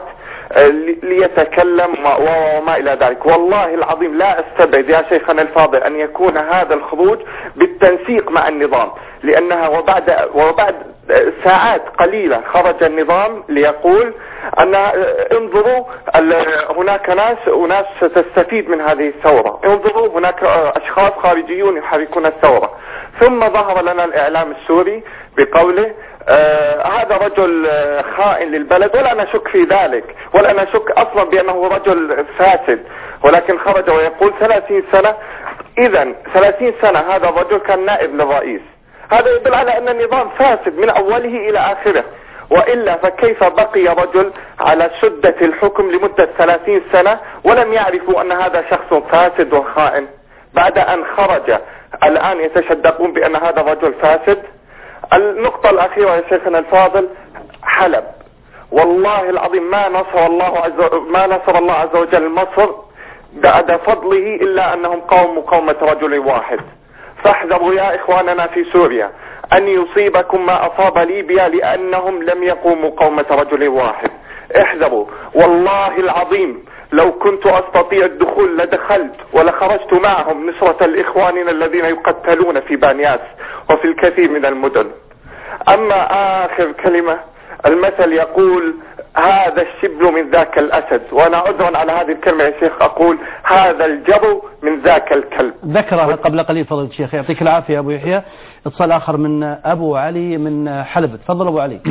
S3: ليتكلم وما إلى ذلك. والله العظيم لا أستبعد يا شيخنا الفاضل أن يكون هذا الخروج بالتنسيق مع النظام، لأنها وبعد وبعد ساعات قليلة خرج النظام ليقول أن انظروا هناك ناس وناس ستستفيد من هذه الثورة، انظروا هناك أشخاص خارجيون يحركون الثورة. ثم ظهر لنا الإعلام السوري بقوله آه هذا رجل خائن للبلد، ولا نشك في ذلك، ولا نشك أصلا بأنه رجل فاسد، ولكن خرج ويقول ثلاثين سنة. إذا ثلاثين سنة هذا الرجل كان نائب للرئيس. هذا يدل على أن النظام فاسد من أوله إلى آخره. وإلا فكيف بقي رجل على سدة الحكم لمدة ثلاثين سنة ولم يعرفوا أن هذا شخص فاسد وخائن بعد أن خرج الآن يتشدقون بأن هذا الرجل فاسد؟ النقطة الأخيرة يا شيخنا الفاضل، حلب والله العظيم ما نصر الله عز ما نصر الله عز وجل مصر بعد فضله إلا أنهم قوموا قومة رجل واحد. فاحذروا يا إخواننا في سوريا أن يصيبكم ما أصاب ليبيا لأنهم لم يقوموا قومة رجل واحد. احذروا والله العظيم لو كنت أستطيع الدخول لدخلت ولخرجت معهم نصرة لإخواننا الذين يقتلون في بانياس وفي الكثير من المدن. أما آخر كلمة، المثل يقول هذا الشبل من ذاك الأسد، وأنا عذرا على هذه الكلمة يا شيخ أقول هذا الجبل من ذاك الكلب.
S1: ذكرها قبل قليل فضيلة الشيخ، يعطيك العافية أبو يحيى. اتصال آخر من أبو علي من حلب، تفضل أبو علي.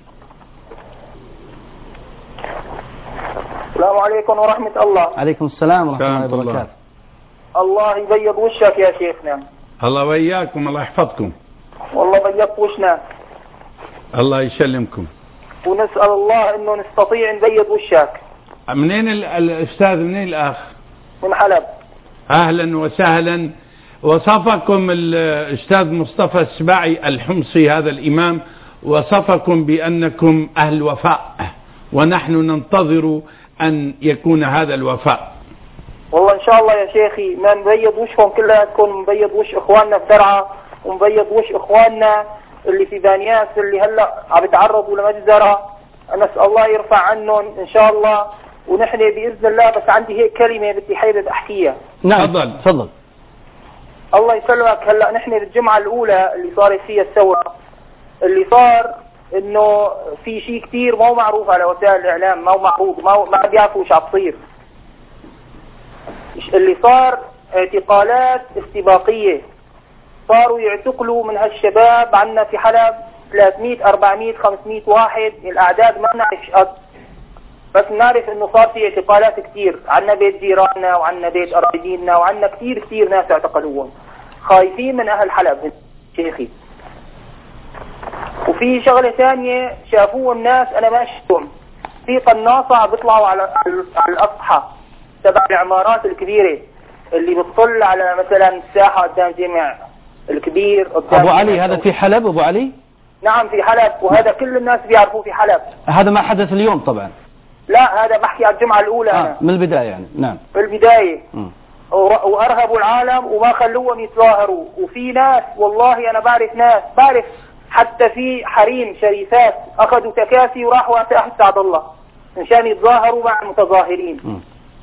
S4: السلام عليكم ورحمة الله.
S1: عليكم السلام ورحمة الله وبركاته.
S4: الله يبيض وشك يا شيخنا.
S2: الله وياكم، الله يحفظكم.
S4: والله بيض وشنا.
S2: الله يسلمكم.
S4: ونسأل الله انه نستطيع نبيض وشك.
S2: منين الأستاذ؟ منين الأخ؟
S4: من حلب.
S2: أهلا وسهلا. وصفكم الأستاذ مصطفى السباعي الحمصي هذا الإمام، وصفكم بأنكم أهل وفاء، ونحن ننتظر أن يكون هذا الوفاء.
S4: والله إن شاء الله يا شيخي ما نبيض وشهم كلها، تكون نبيض وش إخواننا في درعا، ونبيض وش إخواننا اللي في بانياس اللي هلا عم يتعرضوا لمجزرة. نسأل الله يرفع عنهم إن شاء الله. ونحن بإذن الله بس عندي هيك كلمة بدي حابب أحكيها.
S1: نعم تفضل تفضل.
S4: الله يسلمك. هلا نحن بالجمعة الأولى اللي صارت فيها الثورة، اللي صار إنه في شيء كتير ما هو معروف على وسائل الإعلام، ما هو معروف، ما هو ما بيعرفوا إيش عم يصير. اللي صار اعتقالات استباقية، صاروا يعتقلوا من هالشباب. عنا في حلب ثلاثمية أربعمية خمسمية واحد، الأعداد ما نعرف قد، بس نعرف إنه صار في اعتقالات كتير. عنا بيت جيراننا وعنا بيت قرايبينا وعنا كتير كتير ناس اعتقلوهم. خايفين من أهل حلب شيخي. وفي شغلة ثانية شافوه الناس، أنا ما شفتهم، في قناصة بيطلعوا على الأسطح تبع العمارات الكبيرة اللي بتطل على مثلا الساحة قدام جامع الكبير.
S1: أبو علي هذا في حلب أبو علي؟
S4: نعم في حلب، وهذا كل الناس بيعرفوه في حلب.
S1: هذا ما حدث اليوم طبعا؟
S4: لا هذا بحكي على الجمعة الأولى.
S1: آه
S4: أنا
S1: من البداية يعني. نعم
S4: في البداية. م. وأرهبوا العالم وما خلوهم يتظاهروا. وفي ناس والله أنا بعرف ناس، بعرف حتى في حريم شريفات أخذوا تكاسي وراحوا تحت عبد الله مشان يتظاهروا مع المتظاهرين. م.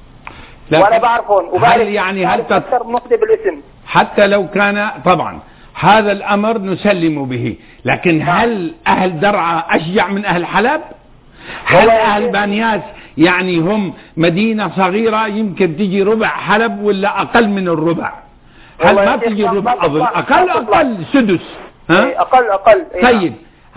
S4: وأنا بعرفهم وبعرف
S2: يعني هل
S4: أكثر من نقطة بالاسم.
S2: حتى لو كان طبعا هذا الأمر نسلم به، لكن هل أهل درعا أشجع من أهل حلب؟ هل أهل بانياس يعني هم مدينة صغيرة يمكن تجي ربع حلب ولا أقل من الربع؟ هل ما تجي ربع؟ أظن أقل أقل سدس. ها؟
S4: أقل أقل.
S2: طيب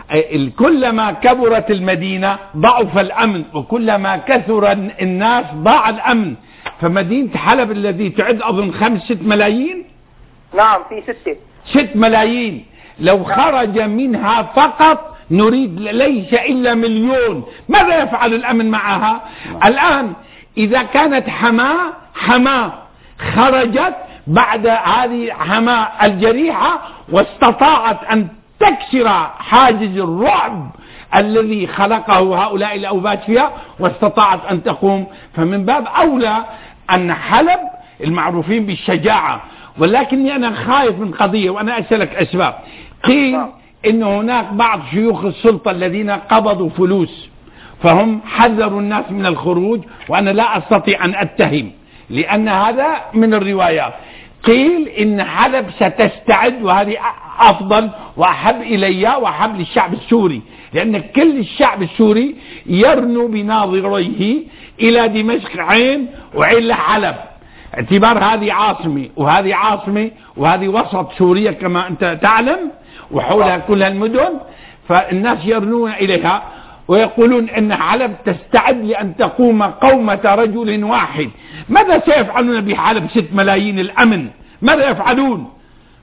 S2: كلما كبرت المدينة ضعف الأمن، وكلما كثر الناس ضاع الأمن. فمدينة حلب الذي تعد أظن خمس ست ملايين.
S4: نعم في ستة
S2: ست ملايين، لو خرج منها فقط نريد ليس إلا مليون، ماذا يفعل الأمن معها؟ الآن إذا كانت حماة حماة خرجت بعد هذه حماة الجريحة واستطاعت أن تكسر حاجز الرعب الذي خلقه هؤلاء الأوبات فيها، واستطاعت أن تقوم، فمن باب أولى أن حلب المعروفين بالشجاعة. ولكني أنا خايف من قضية، وأنا أسألك أسباب. قيل إن هناك بعض شيوخ السلطة الذين قبضوا فلوس فهم حذروا الناس من الخروج، وأنا لا أستطيع أن أتهم لأن هذا من الروايات. قيل إن حلب ستستعد، وهذه أفضل وأحب إلي وأحب للشعب السوري، لأن كل الشعب السوري يرنو بناظريه إلى دمشق عين وعين لحلب، اعتبار هذه عاصمة وهذه عاصمة وهذه وسط سوريا كما أنت تعلم، وحولها كل المدن، فالناس يرنون إليها ويقولون إن حلب تستعد لأن تقوم قومة رجل واحد. ماذا سيفعلون بحلب ست ملايين الأمن؟ ماذا يفعلون؟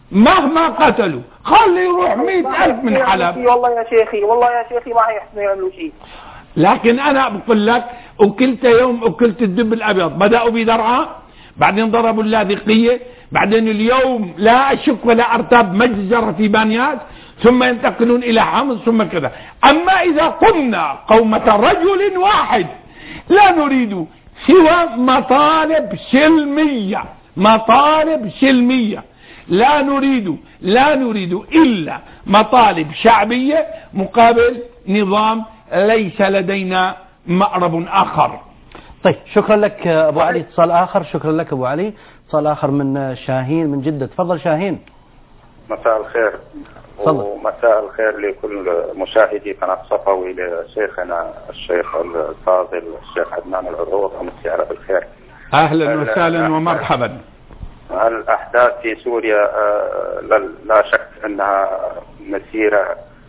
S2: مهما قتلوا خلي يروح مئة ألف من حلب.
S4: والله يا شيخي والله يا شيخي ما هيحسنوا يعملوا شيء.
S2: لكن أنا بقول لك أكلت يوم أكلت الدب الأبيض، بدأوا بدرعا، بعدين ضربوا اللاذقية، بعدين اليوم لا أشك ولا أرتاب مجزرة في بانياس، ثم ينتقلون إلى حمص ثم كذا. أما إذا قمنا قومة رجل واحد لا نريد سوى مطالب سلمية، مطالب سلمية، لا نريد لا نريد إلا مطالب شعبية مقابل نظام ليس لدينا مأرب آخر.
S1: طيب شكرا لك أبو علي. اتصال آخر. شكرا لك أبو علي. اتصال آخر من شاهين من جدة. تفضل شاهين.
S5: مساء الخير.
S1: صدق.
S5: ومساء الخير لكل مشاهدي قناة صفوي، لشيخنا الشيخ الفاضل الشيخ عدنان العروض، ومسي على بالخير.
S2: أهلا وسهلا ومرحبا.
S5: الأحداث في سوريا لا شك أنها مسيرة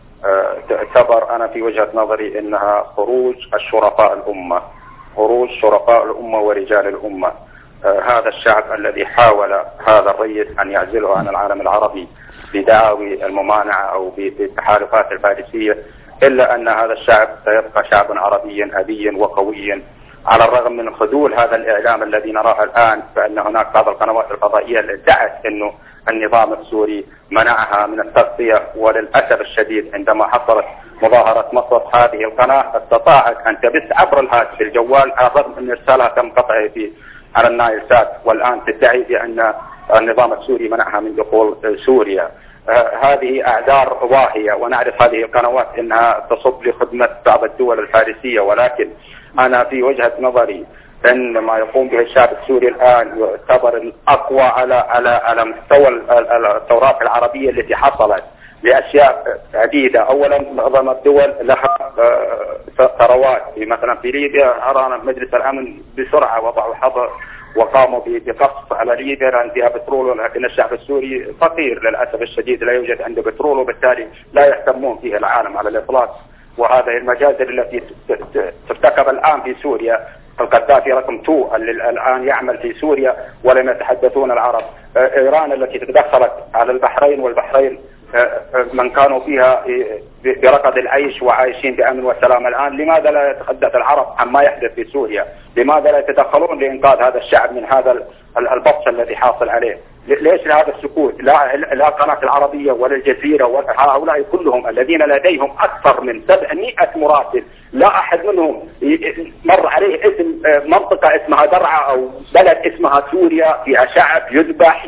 S5: تعتبر أنا في وجهة نظري أنها خروج الشرفاء الأمة، خروج شرفاء الأمة ورجال الأمة. هذا الشعب الذي حاول هذا الرئيس أن يعزله عن العالم العربي بدعاوي الممانعة أو بالتحالفات الفارسية، إلا أن هذا الشعب سيبقى شعبا عربيا أبيا وقويا، على الرغم من خذول هذا الإعلام الذي نراه الآن. فإن هناك بعض القنوات الفضائية التي ادعت أنه النظام السوري منعها من التغطية، وللأسف الشديد عندما حصلت مظاهرة مصر هذه القناة استطاعت أن تبث عبر الهاتف الجوال، على الرغم من إرسالها تم قطعه في على النايل سات، والآن تدعي بأن النظام السوري منعها من دخول سوريا. آه هذه أعذار واهية، ونعرف هذه القنوات أنها تصب لخدمة بعض الدول الفارسية، ولكن أنا في وجهة نظري أن ما يقوم به الشعب السوري الآن يعتبر الأقوى على على على مستوى الثورات العربية التي حصلت لأشياء عديدة. أولا معظم الدول لها ثروات، مثلا في ليبيا أرانا مجلس الأمن بسرعة وضعوا حظر وقاموا بقصف على ليبيا لأن فيها بترول، ولكن الشعب السوري فقير للأسف الشديد، لا يوجد عنده بترول، وبالتالي لا يهتمون فيه العالم على الإطلاق. وهذه المجازر التي ترتكب الآن في سوريا، القذافي رقم اثنين اللي الآن يعمل في سوريا ولم يتحدثون العرب، إيران التي تدخلت على البحرين، والبحرين من كانوا فيها برقد العيش وعايشين بأمن وسلام الآن. لماذا لا يتحدث العرب عما يحدث في سوريا؟ لماذا لا يتدخلون لإنقاذ هذا الشعب من هذا البطش الذي حاصل عليه؟ ليش هذا السكوت؟ لا لا قناة العربية ولا الجزيرة وهؤلاء كلهم الذين لديهم أكثر من سبعمائة مراسل، لا أحد منهم مر عليه اسم منطقة اسمها درعا أو بلد اسمها سوريا فيها شعب يذبح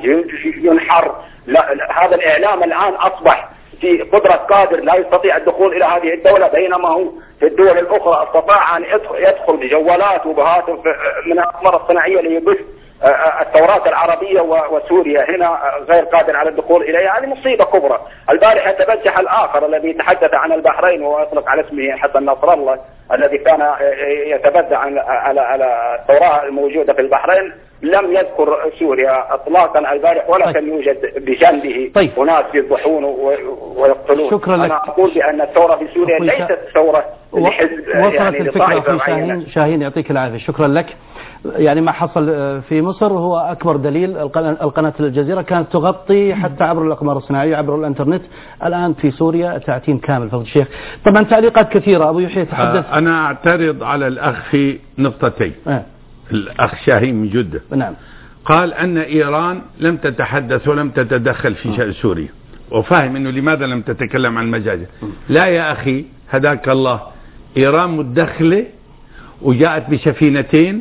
S5: ينحر. لا، هذا الإعلام الآن أصبح في قدرة قادر لا يستطيع الدخول إلى هذه الدولة، بينما هو في الدول الأخرى استطاع أن يدخل بجوالات وبهاتف من الأقمار الصناعية ليبث الثورات العربية، وسوريا هنا غير قادر على الدخول إليها. هذه مصيبة كبرى. البارحة تبجح الآخر الذي تحدث عن البحرين ويطلق على اسمه حسن نصر الله، الذي كان يتبدع على على الثورات الموجودة في البحرين، لم يذكر سوريا اطلاقا البارح، ولا كان يوجد بجانبه طيب. اناس يذبحون ويقتلون.
S1: شكرا
S5: انا
S1: لك.
S5: اقول بان الثوره في سوريا ليست ثوره لحزب
S1: وصلت
S5: يعني
S1: الفكره في شاهين. شاهين يعطيك العافيه. شكرا لك. يعني ما حصل في مصر هو اكبر دليل. القناه الجزيره كانت تغطي حتى عبر الاقمار الصناعيه عبر الانترنت، الان في سوريا تعتيم كامل. فضل الشيخ. طبعا تعليقات كثيره. ابو يحيى تحدث.
S2: آه انا اعترض على الاخ في نقطتين. آه. الأخ شاهين من جدة
S1: نعم.
S2: قال أن إيران لم تتحدث ولم تتدخل في شأن سوريا، وفاهم أنه لماذا لم تتكلم عن المجازر. لا يا أخي هداك الله، إيران متدخلة وجاءت بسفينتين،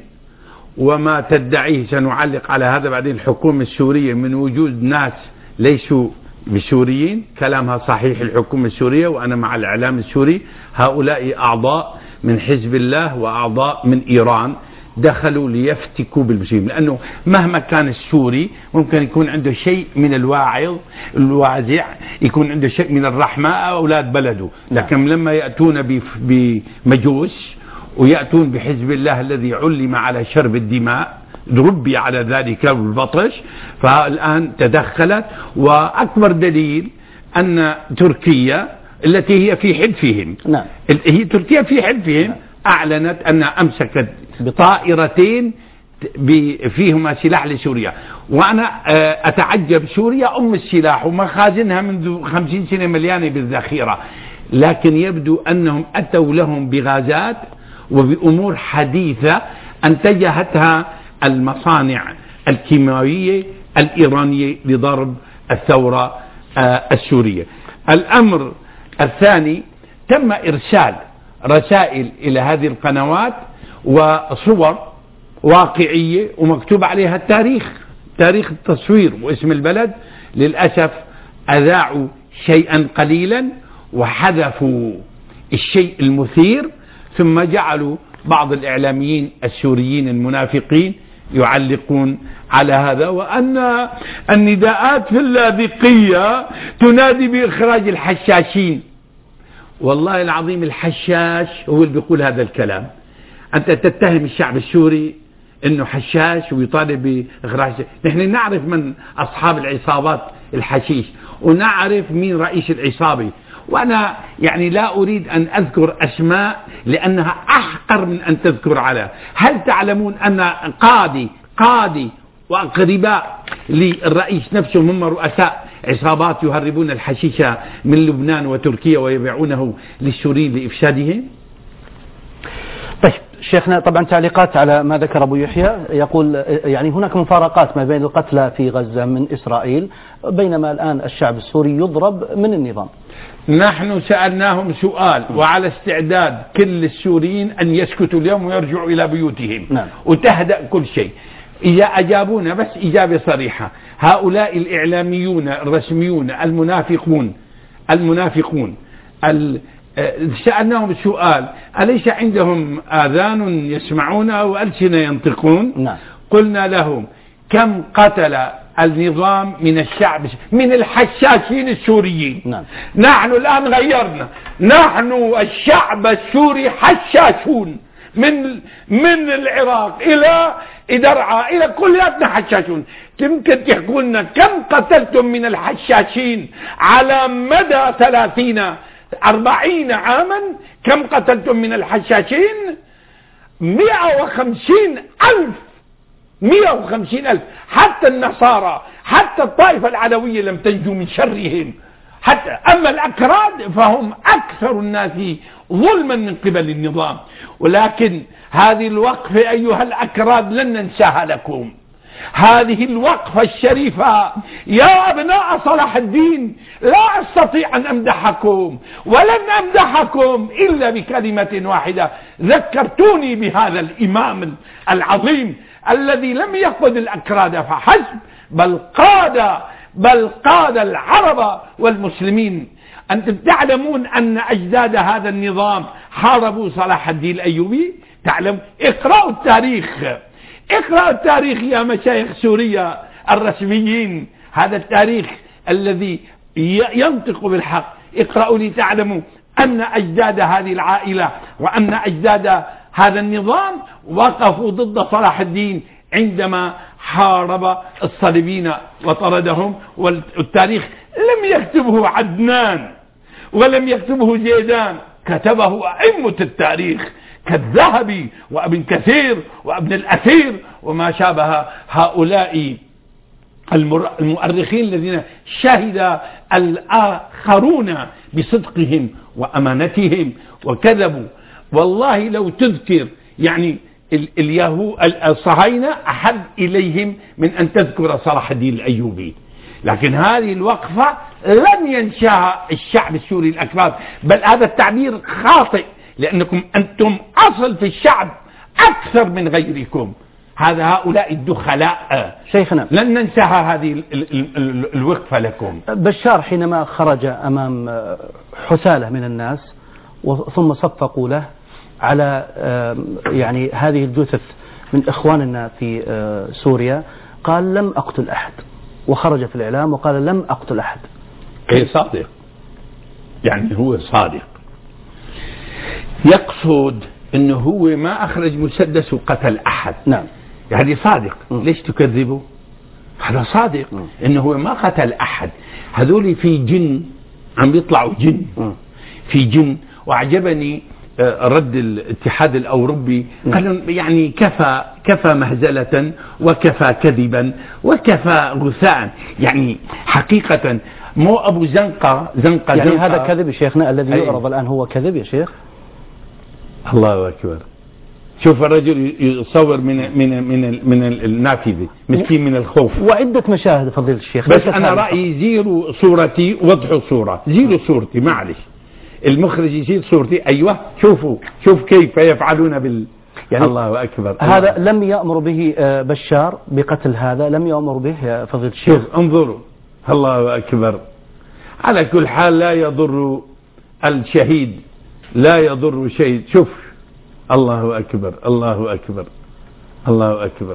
S2: وما تدعيه سنعلق على هذا بعدين. الحكومة السورية من وجود ناس ليسوا بسوريين، كلامها صحيح. الحكومة السورية وأنا مع الإعلام السوري، هؤلاء أعضاء من حزب الله وأعضاء من إيران دخلوا ليفتكوا بالمسلمين، لأنه مهما كان السوري ممكن يكون عنده شيء من الواعظ الوازع، يكون عنده شيء من الرحمة أولاد بلده، لكن لما يأتون بمجوس ويأتون بحزب الله الذي علم على شرب الدماء ربي على ذلك البطش، فالآن تدخلت. وأكبر دليل أن تركيا التي هي في حلفهم،
S1: نعم.
S2: هي تركيا في حلفهم، نعم. أعلنت أن أمسكت طائرتين فيهما سلاح لسوريا. وأنا أتعجب، سوريا أم السلاح ومخازنها منذ خمسين سنة مليانة بالذخيرة، لكن يبدو أنهم أتوا لهم بغازات وبأمور حديثة أنتجتها المصانع الكيماوية الإيرانية لضرب الثورة السورية. الأمر الثاني، تم إرسال رسائل إلى هذه القنوات وصور واقعية ومكتوب عليها التاريخ، تاريخ التصوير واسم البلد. للأسف أذاعوا شيئا قليلا وحذفوا الشيء المثير، ثم جعلوا بعض الإعلاميين السوريين المنافقين يعلقون على هذا، وأن النداءات في اللاذقية تنادي بإخراج الحشاشين. والله العظيم الحشاش هو اللي بيقول هذا الكلام. أنت تتهم الشعب السوري أنه حشاش ويطالب بإخراج. نحن نعرف من أصحاب العصابات الحشيش ونعرف مين رئيس العصابة، وأنا يعني لا أريد أن أذكر أسماء لأنها أحقر من أن تذكر على. هل تعلمون أن قاضي قاضي وأقرباء للرئيس نفسهم هم رؤساء عصابات يهربون الحشيش من لبنان وتركيا ويبيعونه للسوريين لإفسادهم؟
S1: طيب شيخنا، طبعا تعليقات على ما ذكر أبو يحيى، يقول يعني هناك مفارقات ما بين القتلى في غزة من إسرائيل بينما الآن الشعب السوري يضرب من النظام.
S2: نحن سألناهم سؤال وعلى استعداد كل السوريين أن يسكتوا اليوم ويرجعوا إلى بيوتهم. نعم. وتهدأ كل شيء. إذا أجابونا بس إجابة صريحة، هؤلاء الإعلاميون الرسميون المنافقون المنافقون سألناهم السؤال: أليس عندهم آذان يسمعون وألسنة ينطقون؟ نعم. قلنا لهم: كم قتل النظام من الشعب من الحشاشين السوريين؟ نعم. نحن الآن غيرنا، نحن الشعب السوري حشاشون، من من العراق إلى درعا إلى كلياتنا حشاشون. يمكن تحكوا لنا كم قتلتم من الحشاشين على مدى ثلاثين أربعين عاما؟ كم قتلتم من الحشاشين؟ مئة وخمسين ألف مئة وخمسين ألف. حتى النصارى، حتى الطائفة العلوية لم تنجو من شرهم. حتى أما الأكراد فهم أكثر الناس ظلما من قبل النظام. ولكن هذه الوقفة أيها الأكراد لن ننساها لكم، هذه الوقفة الشريفة يا أبناء صلاح الدين. لا أستطيع أن أمدحكم ولن أمدحكم إلا بكلمة واحدة: ذكرتوني بهذا الإمام العظيم الذي لم يقود الأكراد فحسب، بل قاد بل قاد العرب والمسلمين. أنتم تعلمون أن أجداد هذا النظام حاربوا صلاح الدين الأيوبي؟ تعلم؟ اقرأوا التاريخ، اقرأوا التاريخ يا مشايخ سوريا الرسميين، هذا التاريخ الذي ينطق بالحق. اقرأوا لتعلموا أن أجداد هذه العائلة وأن أجداد هذا النظام وقفوا ضد صلاح الدين عندما حارب الصليبيين وطردهم. والتاريخ لم يكتبه عدنان ولم يكتبه زيدان، كتبه أئمة التاريخ كالذهبي وابن كثير وابن الأثير وما شابه هؤلاء المؤرخين الذين شهد الآخرون بصدقهم وأمانتهم وكذبوا. والله لو تذكر يعني اليهود الصهاينة أحب إليهم من أن تذكر صلاح الدين الأيوبي. لكن هذه الوقفة لن ينشاها الشعب السوري الأكراد، بل هذا التعبير خاطئ لأنكم أنتم أصل في الشعب أكثر من غيركم. هذا هؤلاء الدخلاء
S1: شيخنا
S2: لن ننساها هذه الوقفة لكم.
S1: بشار حينما خرج أمام حثالة من الناس ثم صفقوا له على يعني هذه الجثث من إخواننا في سوريا، قال: لم أقتل أحد، وخرج في الإعلام وقال: لم أقتل أحد.
S2: إيه صادق، يعني هو صادق، يقصد أنه هو ما أخرج مسدس وقتل أحد.
S1: نعم،
S2: يعني صادق. م. ليش تكذبوا؟ هذا صادق م. أنه هو ما قتل أحد. هذول في جن عم بيطلعوا جن م. في جن. وأعجبني رد الاتحاد الأوروبي، قالوا يعني كفى كفى مهزلة وكفى كذبا وكفى غثاء. يعني حقيقة مو أبو زنقة زنقة
S1: يعني
S2: زنقة
S1: هذا كذب شيخنا الذي يعرض الآن هو كذب يا شيخ.
S2: الله أكبر. شوف الرجل يصور من من من من النافذة مسكين من الخوف.
S1: وعدة مشاهد فضيلة الشيخ.
S2: بس أنا رأيي زيروا صورتي وضحوا صورة، زيروا صورتي معلش. المخرج يزيد صورتي. أيوة شوفوا شوف كيف يفعلون بال يعني الله أكبر.
S1: هذا الله. لم يأمر به بشار بقتل، هذا لم يأمر به يا فضيلة الشيخ.
S2: شوف انظروا. الله أكبر. على كل حال لا يضر الشهيد، لا يضر شيء. شوف الله أكبر الله أكبر الله أكبر.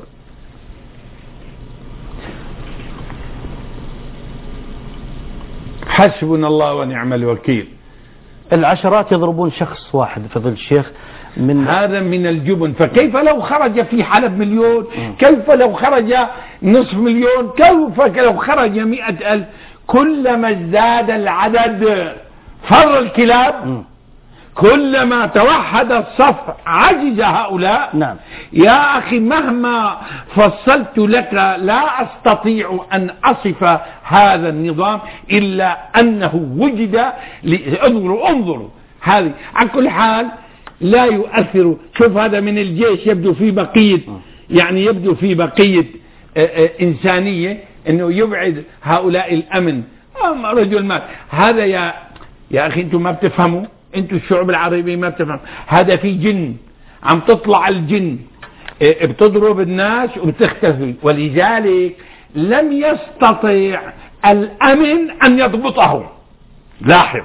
S2: حسبنا الله ونعم الوكيل.
S1: العشرات يضربون شخص واحد فضيلة الشيخ. من
S2: هذا من الجبن. فكيف لو خرج في حلب مليون؟ كيف لو خرج نصف مليون؟ كيف لو خرج مئة ألف؟ كلما ازداد العدد فر الكلاب، كلما توحد الصف عجز هؤلاء.
S1: نعم.
S2: يا أخي مهما فصلت لك لا أستطيع أن أصف هذا النظام إلا أنه وجد. انظروا انظروا هذه على كل حال لا يؤثر. شوف هذا من الجيش يبدو في بقية، يعني يبدو في بقية إنسانية أنه يبعد هؤلاء الأمن. رجل مات. هذا يا يا أخي أنتم ما بتفهموا، أنتم الشعوب العربية ما بتفهم. هذا في جن عم تطلع الجن بتضرب الناس وبتختفي، ولذلك لم يستطيع الأمن أن يضبطه. لاحظ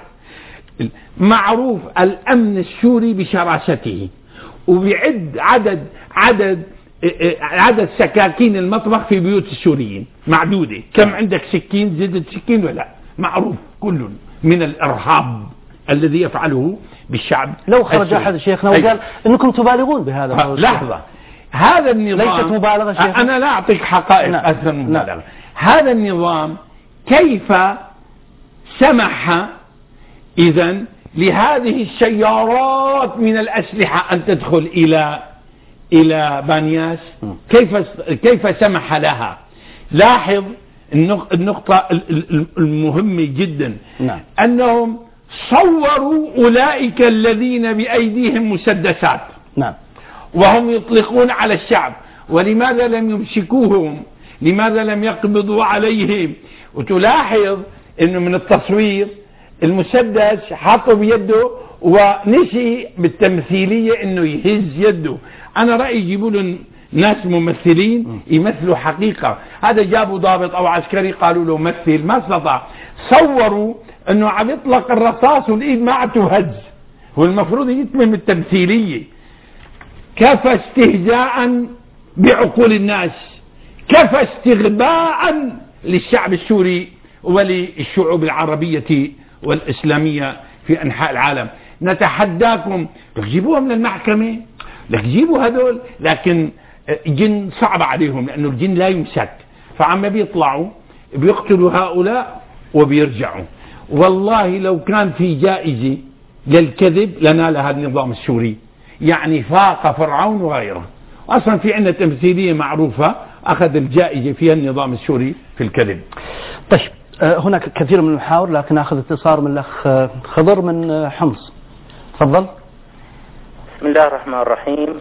S2: معروف الأمن السوري بشراسته، وبيعد عدد عدد عدد سكاكين المطبخ في بيوت السوريين معدودة. كم عندك سكين؟ زدت سكين ولا؟ معروف كل من الإرهاب الذي يفعله بالشعب.
S1: لو خرج أحد شيخنا وقال إنكم تبالغون بهذا.
S2: لحظة، هذا النظام
S1: ليست مبالغة شيخنا.
S2: أنا لا أعطيك حقائق أكثر من مبالغة. هذا النظام كيف سمح إذن لهذه السيارات من الأسلحة أن تدخل إلى إلى بانياس؟ كيف كيف سمح لها؟ لاحظ النقطة المهمة جدا.
S1: نعم.
S2: أنهم صوروا أولئك الذين بأيديهم مسدسات.
S1: نعم.
S2: وهم يطلقون على الشعب. ولماذا لم يمسكوهم؟ لماذا لم يقبضوا عليهم؟ وتلاحظ أنه من التصوير المسدس حاطه بيده ونسي بالتمثيلية أنه يهز يده. أنا رأيي يجيبوا له ناس ممثلين يمثلوا حقيقة. هذا جابوا ضابط أو عسكري قالوا له مثل، ما استطاع. صوروا أنه عم يطلق الرصاص والإيد ما عم تهز، والمفروض يتمم التمثيلية. كفى استهزاء بعقول الناس، كفى استغباء للشعب السوري وللشعوب العربية والإسلامية في أنحاء العالم. نتحداكم لك جيبوها من المحكمة، لك جيبوا هذول، لكن جن صعب عليهم لأنه الجن لا يمسك. فعما بيطلعوا بيقتلوا هؤلاء وبيرجعوا. والله لو كان في جائزة للكذب لنال هذا النظام السوري، يعني فاق فرعون وغيره. أصلا في عندنا تمثيلية معروفة أخذ الجائزة فيها النظام السوري في الكذب.
S1: طيب هناك كثير من المحاور، لكن أخذ اتصال من الأخ خضر من حمص. تفضل.
S6: بسم الله الرحمن الرحيم.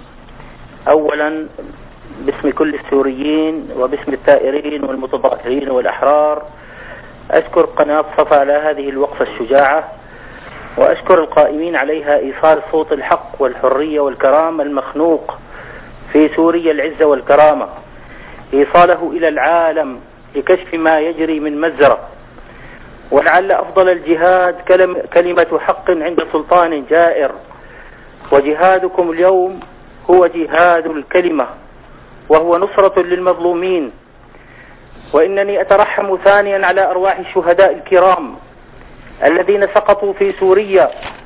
S6: أولا باسم كل السوريين وباسم الثائرين والمتظاهرين والأحرار أشكر قناة صفا على هذه الوقفة الشجاعة، وأشكر القائمين عليها إيصال صوت الحق والحرية والكرامة المخنوق في سوريا العزة والكرامة، إيصاله إلى العالم لكشف ما يجري من مزرة. ولعل أفضل الجهاد كلمة حق عند سلطان جائر، وجهادكم اليوم هو جهاد الكلمة وهو نصرة للمظلومين. وإنني أترحم ثانيا على أرواح الشهداء الكرام الذين سقطوا في سوريا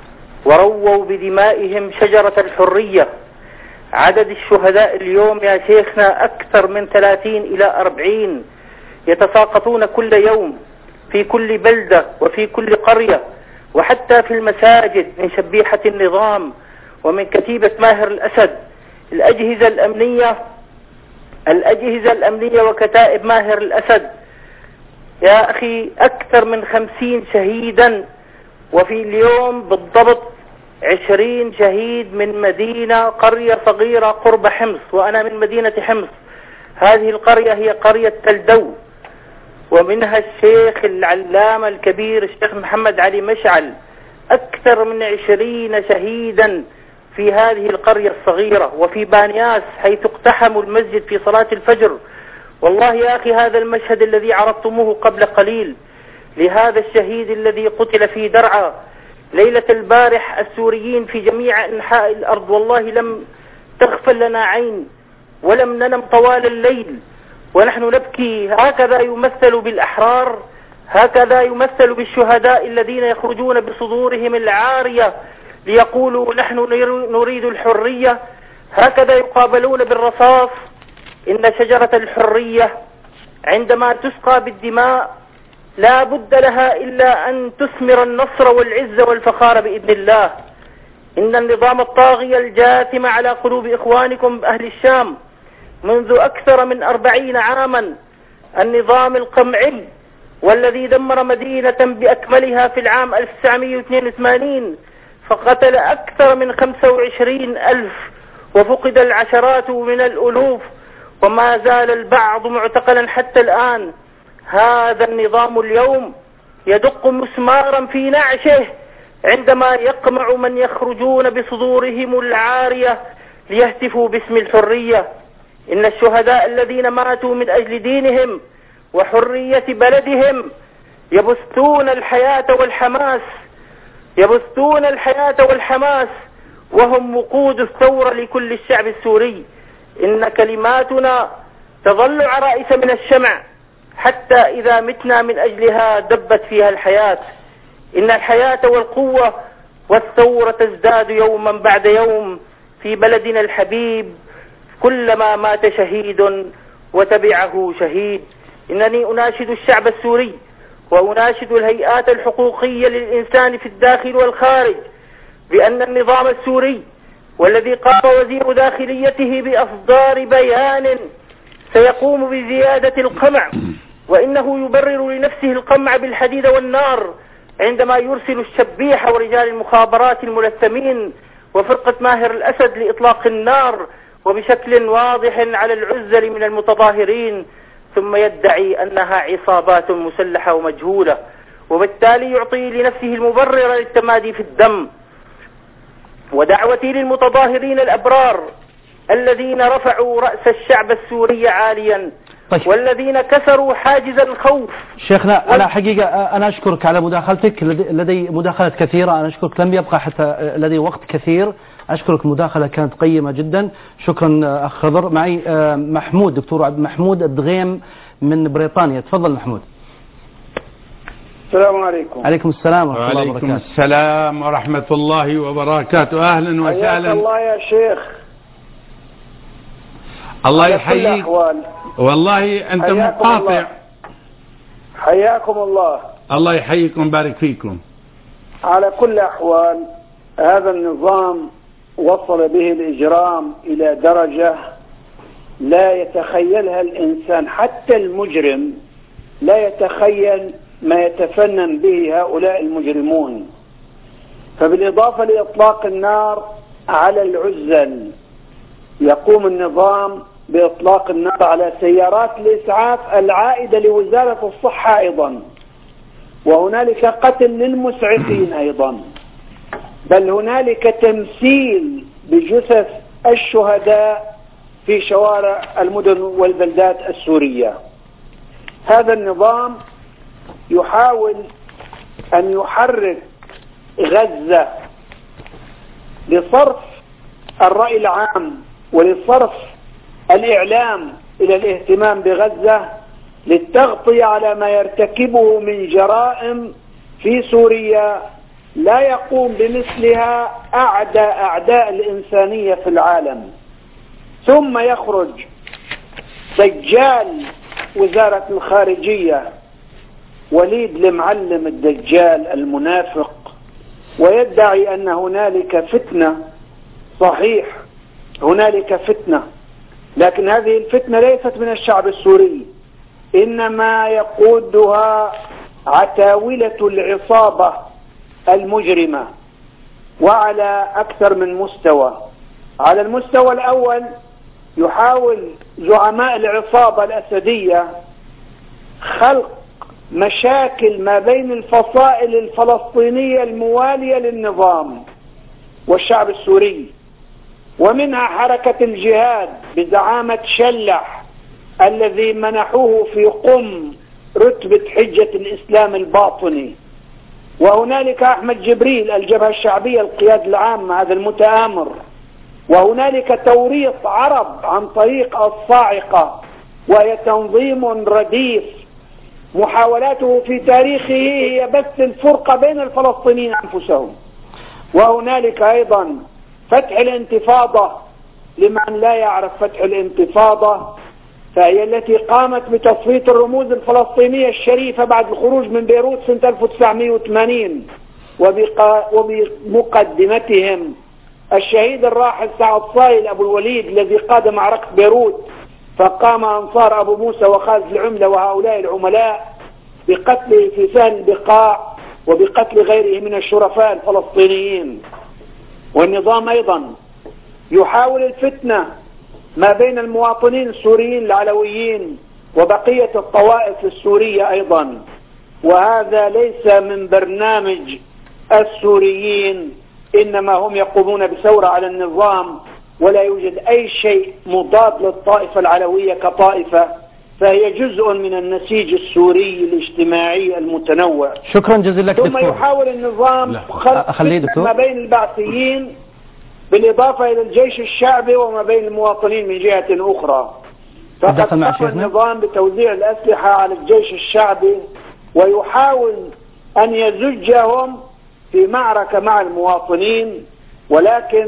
S6: ورووا بدمائهم شجرة الحرية. عدد الشهداء اليوم يا شيخنا أكثر من ثلاثين إلى أربعين، يتساقطون كل يوم في كل بلدة وفي كل قرية وحتى في المساجد من شبيحة النظام ومن كتيبة ماهر الأسد. الأجهزة الأمنية الأجهزة الأمنية وكتائب ماهر الأسد يا أخي أكثر من خمسين شهيدا، وفي اليوم بالضبط عشرين شهيد من مدينة قرية صغيرة قرب حمص، وأنا من مدينة حمص. هذه القرية هي قرية تلدو، ومنها الشيخ العلامة الكبير الشيخ محمد علي مشعل. أكثر من عشرين شهيدا في هذه القرية الصغيرة. وفي بانياس حيث اقتحموا المسجد في صلاة الفجر. والله يا أخي هذا المشهد الذي عرضتموه قبل قليل لهذا الشهيد الذي قتل في درعا ليلة البارح، السوريين في جميع أنحاء الأرض والله لم تغفل لنا عين ولم ننم طوال الليل ونحن نبكي. هكذا يمثل بالأحرار، هكذا يمثل بالشهداء الذين يخرجون بصدورهم العارية ليقولوا نحن نريد الحرية. هكذا يقابلون بالرصاص. إن شجرة الحرية عندما تسقى بالدماء لا بد لها إلا أن تثمر النصر والعز والفخار بإذن الله. إن النظام الطاغي الجاثم على قلوب إخوانكم أهل الشام منذ أكثر من أربعين عاما، النظام القمعي والذي دمر مدينة بأكملها في العام ألف وتسعمئة واثنين وثمانين فقتل أكثر من خمسة وعشرين ألف وفقد العشرات من الألوف، وما زال البعض معتقلا حتى الآن. هذا النظام اليوم يدق مسمارا في نعشه عندما يقمع من يخرجون بصدورهم العارية ليهتفوا باسم الحرية. إن الشهداء الذين ماتوا من أجل دينهم وحرية بلدهم يبثون الحياة والحماس يبثون الحياة والحماس وهم وقود الثورة لكل الشعب السوري. إن كلماتنا تظل عرائس من الشمع حتى إذا متنا من أجلها دبت فيها الحياة. إن الحياة والقوة والثورة تزداد يوما بعد يوم في بلدنا الحبيب، كلما مات شهيد وتبعه شهيد. إنني أناشد الشعب السوري وأناشد الهيئات الحقوقية للإنسان في الداخل والخارج بأن النظام السوري والذي قام وزير داخليته بإصدار بيان سيقوم بزيادة القمع، وإنه يبرر لنفسه القمع بالحديد والنار عندما يرسل الشبيح ورجال المخابرات الملثمين وفرقة ماهر الأسد لإطلاق النار وبشكل واضح على العزل من المتظاهرين، ثم يدعي أنها عصابات مسلحة ومجهولة، وبالتالي يعطي لنفسه المبرر للتمادي في الدم. ودعوتي للمتظاهرين الأبرار الذين رفعوا رأس الشعب السوري عاليا
S1: طيب.
S6: والذين كسروا حاجز الخوف.
S1: شيخنا وال... أنا حقيقة أنا أشكرك على مداخلتك، لدي مداخلات كثيرة، أنا أشكرك، لم يبقى حتى لدي وقت كثير. أشكرك، مداخلة كانت قيمة جدا، شكرا أخ خضر. معي محمود، دكتور محمود الدغيم من بريطانيا. تفضل محمود.
S7: السلام عليكم.
S1: عليكم السلام ورحمة الله وبركاته.
S2: وعليكم السلام ورحمة الله وبركاته. أهلا وسهلا.
S7: حياك الله يا شيخ.
S2: الله يحييك. والله أنت مقاطع.
S7: حياكم الله.
S2: الله يحييكم ويبارك فيكم.
S7: على كل أحوال هذا النظام وصل به الإجرام إلى درجة لا يتخيلها الإنسان، حتى المجرم لا يتخيل ما يتفنن به هؤلاء المجرمون. فبالإضافة لإطلاق النار على العزل، يقوم النظام بإطلاق النار على سيارات الإسعاف العائدة لوزارة الصحة أيضا، وهنالك قتل للمسعفين أيضا، بل هنالك تمثيل بجثث الشهداء في شوارع المدن والبلدات السورية. هذا النظام يحاول أن يحرك غزة لصرف الرأي العام ولصرف الإعلام إلى الاهتمام بغزة للتغطية على ما يرتكبه من جرائم في سوريا لا يقوم بمثلها أعداء أعداء الإنسانية في العالم. ثم يخرج دجال وزارة الخارجية وليد المعلم الدجال المنافق ويدعي أن هنالك فتنة صحيح هنالك فتنة، لكن هذه الفتنة ليست من الشعب السوري، إنما يقودها عتاولة العصابة المجرمة، وعلى أكثر من مستوى. على المستوى الأول يحاول زعماء العصابة الأسدية خلق مشاكل ما بين الفصائل الفلسطينية الموالية للنظام والشعب السوري، ومنها حركة الجهاد بزعامة شلح الذي منحوه في قم رتبة حجة الإسلام الباطني، وهنالك أحمد جبريل الجبهة الشعبية القيادة العامة هذا المتآمر، وهنالك توريط عرب عن طريق الصاعقة وهي تنظيم رديف محاولاته في تاريخه هي بث الفرقة بين الفلسطينيين أنفسهم. وهنالك أيضا فتح الانتفاضة، لمن لا يعرف فتح الانتفاضة فهي التي قامت بتصفية الرموز الفلسطينية الشريفة بعد الخروج من بيروت سنة ألف وتسعمئة وثمانين، وبمقدمتهم الشهيد الراحل سعد صايل أبو الوليد الذي قاد معركة بيروت، فقام أنصار أبو موسى وخالد العملة وهؤلاء العملاء بقتله في سهل البقاع وبقتل غيره من الشرفاء الفلسطينيين. والنظام أيضا يحاول الفتنة ما بين المواطنين السوريين العلويين وبقية الطوائف السورية أيضا، وهذا ليس من برنامج السوريين، إنما هم يقومون بثورة على النظام، ولا يوجد أي شيء مضاد للطائفة العلوية كطائفة، فهي جزء من النسيج السوري الاجتماعي المتنوع.
S1: شكرا جزيلا لك
S7: ثم
S1: دكتور.
S7: يحاول النظام خلق ما بين البعثيين بالإضافة إلى الجيش الشعبي وما بين المواطنين من جهة أخرى. فقد قام النظام بتوزيع الأسلحة على الجيش الشعبي ويحاول أن يزجهم في معركة مع المواطنين، ولكن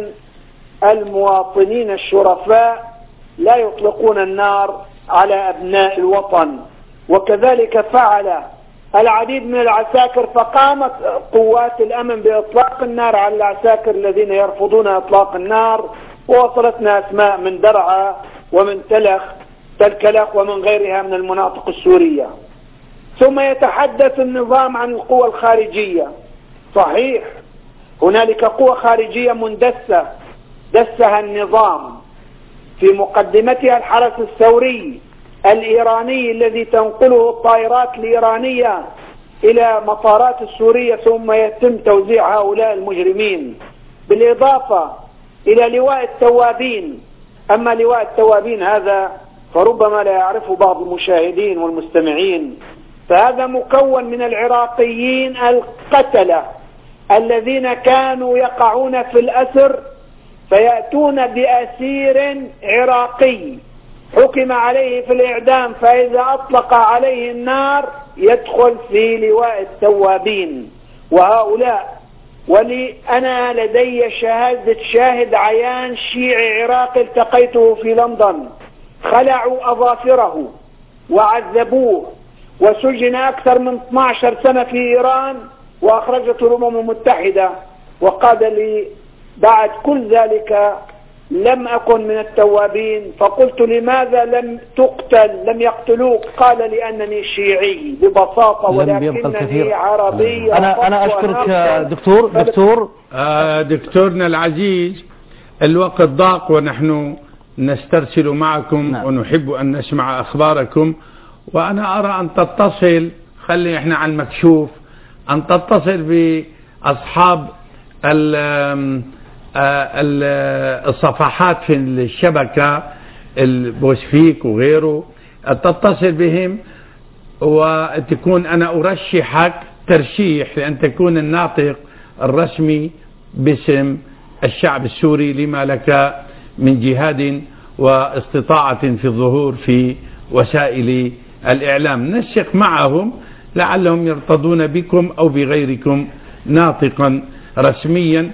S7: المواطنين الشرفاء لا يطلقون النار على أبناء الوطن. وكذلك فعل العديد من العساكر، فقامت قوات الأمن بإطلاق النار على العساكر الذين يرفضون إطلاق النار، ووصلتنا أسماء من درعا ومن تلخ تلكلخ ومن غيرها من المناطق السورية. ثم يتحدث النظام عن القوى الخارجية. صحيح هنالك قوى خارجية مندسة دسها النظام، في مقدمتها الحرس الثوري الإيراني الذي تنقله الطائرات الإيرانية إلى مطارات السورية ثم يتم توزيع هؤلاء المجرمين، بالإضافة إلى لواء التوابين. أما لواء التوابين هذا فربما لا يعرفه بعض المشاهدين والمستمعين، فهذا مكون من العراقيين القتلة الذين كانوا يقعون في الأسر فيأتون بأسير عراقي حكم عليه في الإعدام، فإذا أطلق عليه النار يدخل في لواء التوابين. وهؤلاء ولي أنا لدي شهادة شاهد عيان شيعي عراقي التقيته في لندن، خلعوا أظافره وعذبوه وسجن أكثر من اثنتي عشرة سنة في إيران، وأخرجته الأمم المتحدة. وقال لي بعد كل ذلك لم أكن من التوابين، فقلت لماذا لم تقتل لم يقتلوك؟ قال لأنني شيعي ببساطة ولكنني عربي.
S1: أنا أنا أشكرك دكتور. دكتور
S2: آه دكتورنا العزيز، الوقت ضاق ونحن نسترسل معكم. نعم. ونحب أن نسمع أخباركم، وأنا أرى أن تتصل، خلي إحنا على المكشوف، أن تتصل بأصحاب الصفحات في الشبكة البوسفيك وغيره، تتصل بهم وتكون أنا أرشحك ترشيح لأن تكون الناطق الرسمي باسم الشعب السوري لما لك من جهاد واستطاعة في الظهور في وسائل الإعلام. نسق معهم لعلهم يرتضون بكم أو بغيركم ناطقا رسميا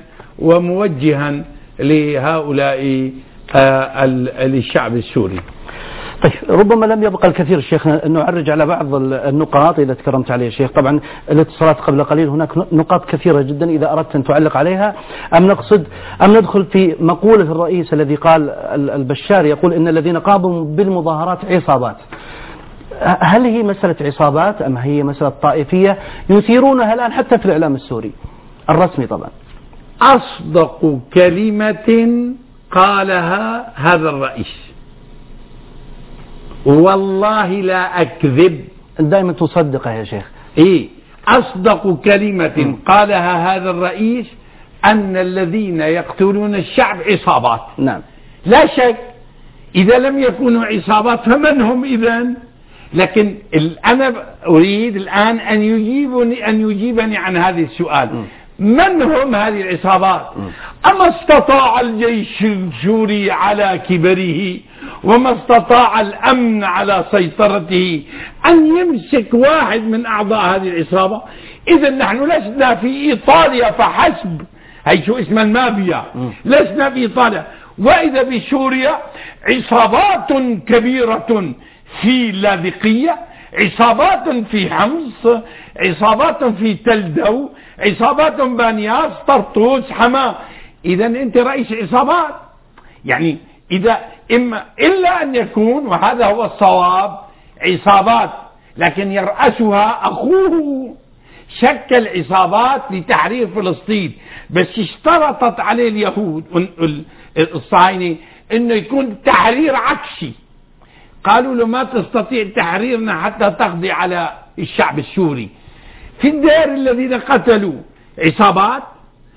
S2: وموجها لهؤلاء الشعب السوري.
S1: طيب ربما لم يبقى الكثير شيخنا أن نعرج على بعض النقاط إذا تكرمت عليه الشيخ. طبعا الاتصالات قبل قليل هناك نقاط كثيرة جدا إذا أردت أن تعلق عليها، أم نقصد أم ندخل في مقولة الرئيس الذي قال البشار يقول إن الذين قاموا بالمظاهرات عصابات. هل هي مسألة عصابات أم هي مسألة طائفية يثيرونها الآن حتى في الإعلام السوري الرسمي؟ طبعا
S2: أصدق كلمة قالها هذا الرئيس، والله لا أكذب،
S1: دائما تصدقه يا شيخ.
S2: إيه أصدق كلمة قالها هذا الرئيس أن الذين يقتلون الشعب عصابات.
S1: نعم
S2: لا شك، إذا لم يكونوا عصابات فمن هم إذن؟ لكن أنا أريد الآن أن يجيبني أن يجيبني عن هذا السؤال. م. من هم هذه العصابات؟ أما استطاع الجيش السوري على كبره وما استطاع الأمن على سيطرته أن يمسك واحد من أعضاء هذه العصابة؟ إذا نحن لسنا في إيطاليا فحسب، هي شو اسمها المافيا، لسنا في إيطاليا، وإذا بسوريا عصابات كبيرة في اللاذقية، عصابات في حمص، عصابات في تلدو، عصابات بانياس، طرطوس، حماة. إذا أنت رئيس عصابات، يعني إذا إما إلا أن يكون، وهذا هو الصواب، عصابات لكن يرأسها أخوه، شكل عصابات لتحرير فلسطين، بس اشترطت عليه اليهود الصهاينة أنه يكون تحرير عكسي. قالوا له ما تستطيع تحريرنا حتى تقضي على الشعب السوري. في الدير الذين قتلوا عصابات،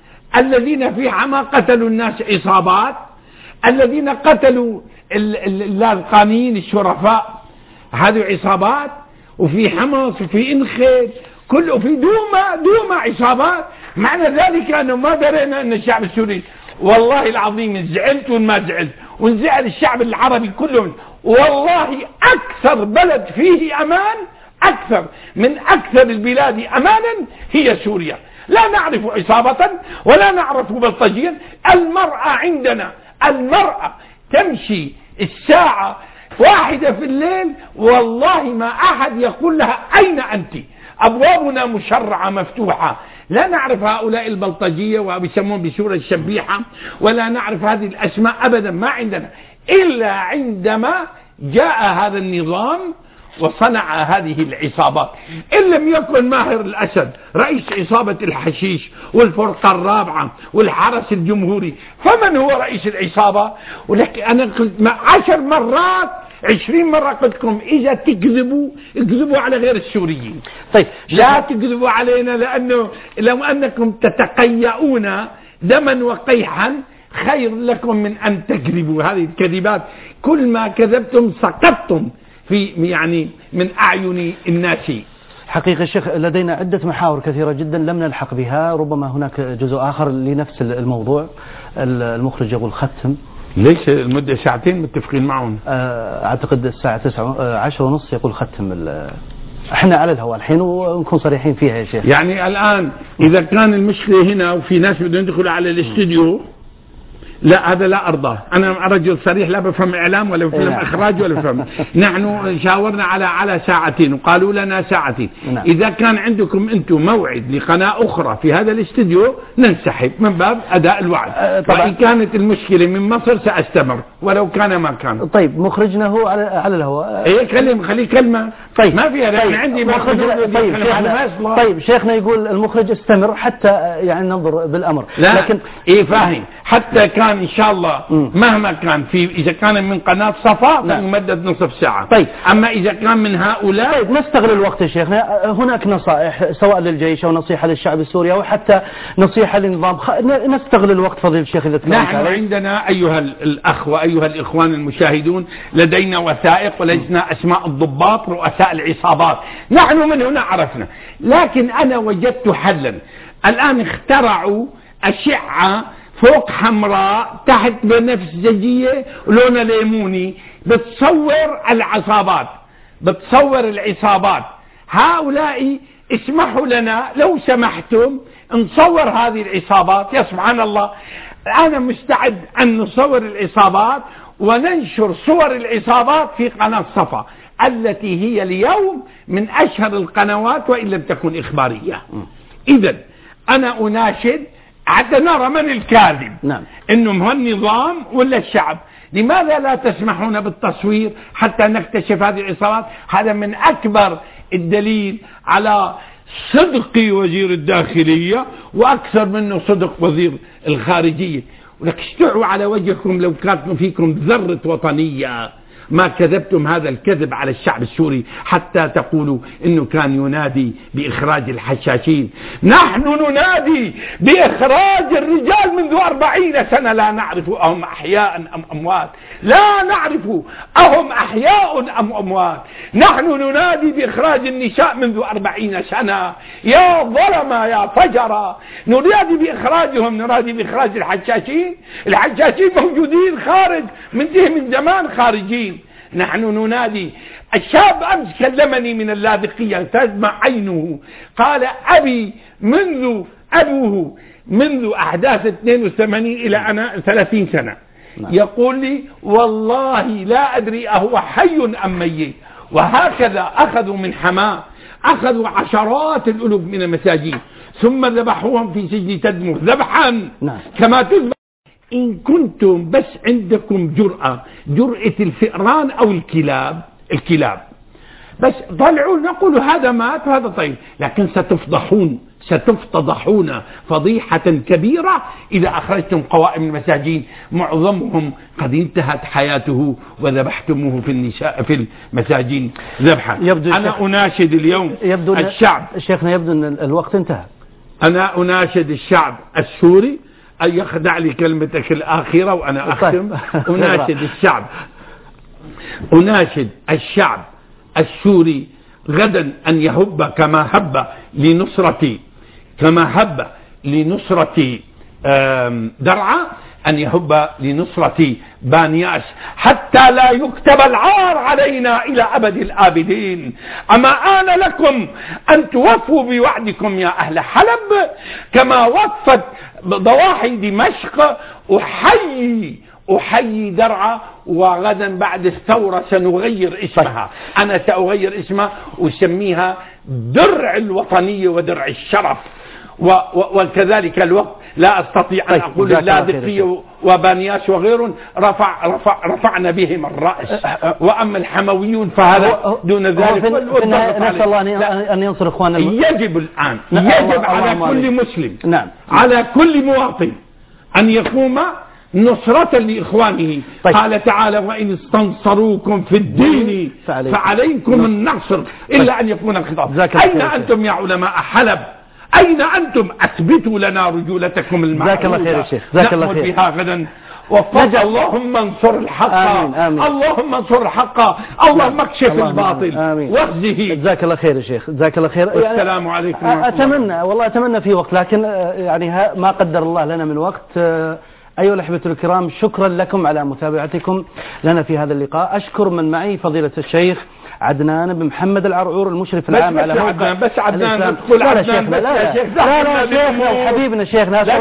S2: الذين في حما قتلوا الناس عصابات، الذين قتلوا اللاذقانيين الشرفاء هذه عصابات، وفي حمص وفي انخيل كله في دوما دوما عصابات. معنى ذلك أنه ما درينا أن الشعب السوري، والله العظيم زعلت وما زعلت ونزعل الشعب العربي كله، والله أكثر بلد فيه أمان، أكثر من أكثر البلاد أمانا هي سوريا. لا نعرف عصابة ولا نعرف بلطجيا. المرأة عندنا، المرأة تمشي الساعة واحدة في الليل والله ما أحد يقول لها أين أنت، أبوابنا مشرعة مفتوحة. لا نعرف هؤلاء البلطجية وبيسمون بسورة الشبيحة، ولا نعرف هذه الأسماء أبدا، ما عندنا إلا عندما جاء هذا النظام وصنع هذه العصابات. إن لم يكن ماهر الأسد رئيس عصابة الحشيش والفرقة الرابعة والحرس الجمهوري، فمن هو رئيس العصابة؟ ولكن أنا قلت عشر مرات عشرين مرة قلت لكم إذا تكذبوا اكذبوا على غير السوريين.
S1: طيب
S2: لا تكذبوا علينا، لأنه لو أنكم تتقيؤون دما وقيحا خير لكم من أن تكذبوا. هذه الكذبات كل ما كذبتم سقطتم في يعني من أعين الناس.
S1: حقيقة الشيخ لدينا عدة محاور كثيرة جدا لم نلحق بها، ربما هناك جزء آخر لنفس الموضوع. المخرج يقول ختم.
S2: ليش المدة ساعتين متفقين معهم؟
S1: أعتقد الساعة تسعة عشر ونص يقول ختم. احنا على الهواء الحين ونكون صريحين فيها يا شيخ.
S2: يعني الآن إذا كان المشكلة هنا وفي ناس بدهم يدخلوا على الاستوديو، لا هذا لا أرضاه. أنا رجل صريح، لا بفهم إعلام ولا بفهم إخراج ولا بفهم. نحن شاورنا على على ساعتين وقالوا لنا ساعتين. نعم. إذا كان عندكم أنتم موعد لقناة أخرى في هذا الاستديو ننسحب من باب أداء الوعد. أه وإن كانت المشكلة من مصر سأستمر ولو كان ما كان.
S1: طيب مخرجنا هو على على الهواء.
S2: إيه كلم خليه كلمة.
S1: طيب
S2: ما فيها.
S1: طيب
S2: عندي
S1: مخرج. طيب شيخنا, طيب شيخنا يقول المخرج استمر حتى يعني ننظر بالأمر.
S2: لا لكن إيه فاهم، حتى كان إن شاء الله مهما كان في، إذا كان من قناة صفا فيمدد نصف ساعة.
S1: طيب
S2: أما إذا كان من هؤلاء.
S1: طيب نستغل الوقت يا شيخنا. هناك نصائح سواء للجيش أو نصيحة للشعب السوري أو حتى نصيحة للنظام. نستغل الوقت فضيلة الشيخ إذا تكلمت.
S2: نحن عندنا أيها الأخ وأيها الإخوان المشاهدون لدينا وثائق ولدينا أسماء الضباط رؤساء العصابات، نحن من هنا عرفنا. لكن أنا وجدت حلا الآن، اخترعوا أشعة فوق حمراء تحت بنفسجية ولونها ليموني بتصور العصابات، بتصور العصابات. هؤلاء اسمحوا لنا لو سمحتم نصور هذه العصابات. يا سبحان الله، أنا مستعد أن نصور العصابات وننشر صور العصابات في قناة صفا التي هي اليوم من أشهر القنوات وإن لم تكن إخبارية. إذن أنا أناشد حتى نرى من الكاذب،
S1: نعم.
S2: إنهم هو النظام ولا الشعب. لماذا لا تسمحون بالتصوير حتى نكتشف هذه العصابات؟ هذا من أكبر الدليل على صدق وزير الداخلية وأكثر منه صدق وزير الخارجية. ولك اشتعوا على وجهكم لو كانت فيكم ذرة وطنية ما كذبتم هذا الكذب على الشعب السوري حتى تقولوا إنه كان ينادي بإخراج الحشاشين. نحن ننادي بإخراج الرجال منذ أربعين سنة، لا نعرف أهم أحياء أم أموات، لا نعرف أهم أحياء أم أموات. نحن ننادي بإخراج النساء منذ أربعين سنة. يا ظلمة يا فجرة، ننادي بإخراجهم، ننادي بإخراج الحشاشين. الحشاشين موجودين خارج من من زمان خارجين. نحن ننادي. الشاب أمس كلمني من اللاذقية تدمع عينه، قال أبي منذ أبوه منذ أحداث اثنين وثمانين إلى أنا ثلاثين سنة يقول لي والله لا أدري أهو حي أم ميت. وهكذا أخذوا من حماه، أخذوا عشرات الألوف من المساجين ثم ذبحوهم في سجن تدمر ذبحا كما تذبح. إن كنتم بس عندكم جرأة، جرأة الفئران أو الكلاب، الكلاب بس طلعوا نقول هذا مات وهذا طيب، لكن ستفضحون ستفتضحون فضيحة كبيرة إذا أخرجتم قوائم المساجين معظمهم قد انتهت حياته وذبحتموه في النساء في المساجين ذبحا. أنا أناشد اليوم
S1: يبدو
S2: الشعب،
S1: شيخنا يبدو أن الوقت انتهى.
S2: أنا أناشد الشعب السوري أن يخدع لي كلمتك الأخيرة وأنا أختم. أناشد الشعب أناشد الشعب السوري غدا أن يهب كما هب لنصرة كما هب لنصرة درعا، أن يهب لنصرة بانياس حتى لا يكتب العار علينا إلى أبد الآبدين. أما آن لكم أن توفوا بوعدكم يا أهل حلب كما وفت ضواحي دمشق. أحيي أحيي درعا، وغدا بعد الثورة سنغير اسمها. أنا سأغير اسمها وسميها درع الوطنية ودرع الشرف. وكذلك الوقت لا أستطيع أن أقول اللاذقية وبانياس وغيرهم رفع رفع رفعنا بهم الرأس، وأما الحمويون فهذا دون ذلك.
S1: نسأل الله أن ينصر إخواننا.
S2: يجب الآن يجب على كل مسلم،
S1: نعم،
S2: على كل مواطن أن يقوم نصرة لإخوانه. طيب. قال تعالى وإن استنصروكم في الدين فعليكم النصر إلا طيب. أن يكون الخطاب. أين أنتم يا علماء حلب؟ أين أنتم؟ أثبتوا لنا رجولتكم المعروفة.
S1: جزاك الله خير يا شيخ. جزاك الله خير.
S2: بها غدا وفق. اللهم انصر الحق.
S1: آمين. آمين.
S2: اللهم انصر الحق. اللهم اكشف الباطل واخزه.
S1: جزاك الله خير يا شيخ. جزاك الله خير.
S2: والسلام عليكم.
S1: أتمنى والله أتمنى في وقت، لكن يعني ما قدر الله لنا من وقت. أيها الأحبة الكرام، شكرا لكم على متابعتكم لنا في هذا اللقاء. أشكر من معي فضيلة الشيخ عدنان بن محمد العرعور المشرف العام على موقع
S2: بس عدنان
S1: لا لا شيخنا لا لا لا شيخنا وحبيبنا شيخنا لا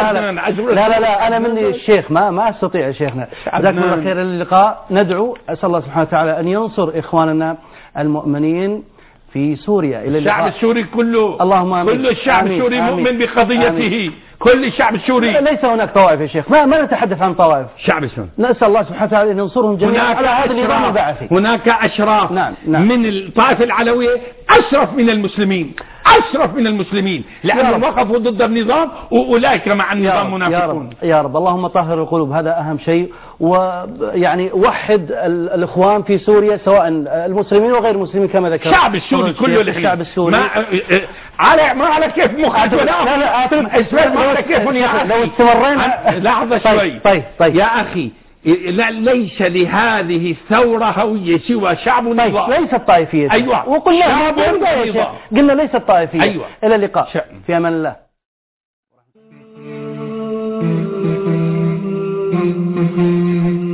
S1: لا لا لا أنا مني الشيخ ما ما أستطيع يا شيخنا. جزاكم الله خير. اللقاء ندعو أسأل الله سبحانه وتعالى أن ينصر إخواننا المؤمنين في سوريا. إلى
S2: الشعب السوري كله،
S1: اللهم آمين.
S2: كل الشعب السوري مؤمن بقضيته. آمين. كل الشعب السوري.
S1: ليس هناك طوائف يا شيخ، ما ما نتحدث عن طوائف.
S2: شعب السوري
S1: نسأل الله سبحانه وتعالى أن ينصرهم جميعا على هذا النظام البعثي.
S2: هناك أشراف
S1: نعم. نعم.
S2: من الطائفة العلوية أشرف من المسلمين، أشرف من المسلمين، لأنهم وقفوا ضد النظام وأولئك مع النظام منافقون.
S1: يا رب. يا رب اللهم طهر القلوب، هذا أهم شيء. ويعني وحد الإخوان في سوريا سواء المسلمين وغير المسلمين كما ذكر.
S2: الشعب السوري كله
S1: الشعب السوري
S2: ما على ما على كيف مخرج ولا
S1: لا لا
S2: اسمع ما على كيف يا أخي.
S1: لو استمرينا
S2: لحظة شوي.
S1: طيب طيب, طيب.
S2: يا أخي لا ليس لهذه الثورة هوية سوى شعب نظام.
S1: ليست طائفية.
S2: أيوة.
S1: وقلنا قلنا ليست طائفية.
S2: أيوة.
S1: إلى اللقاء في أمان الله.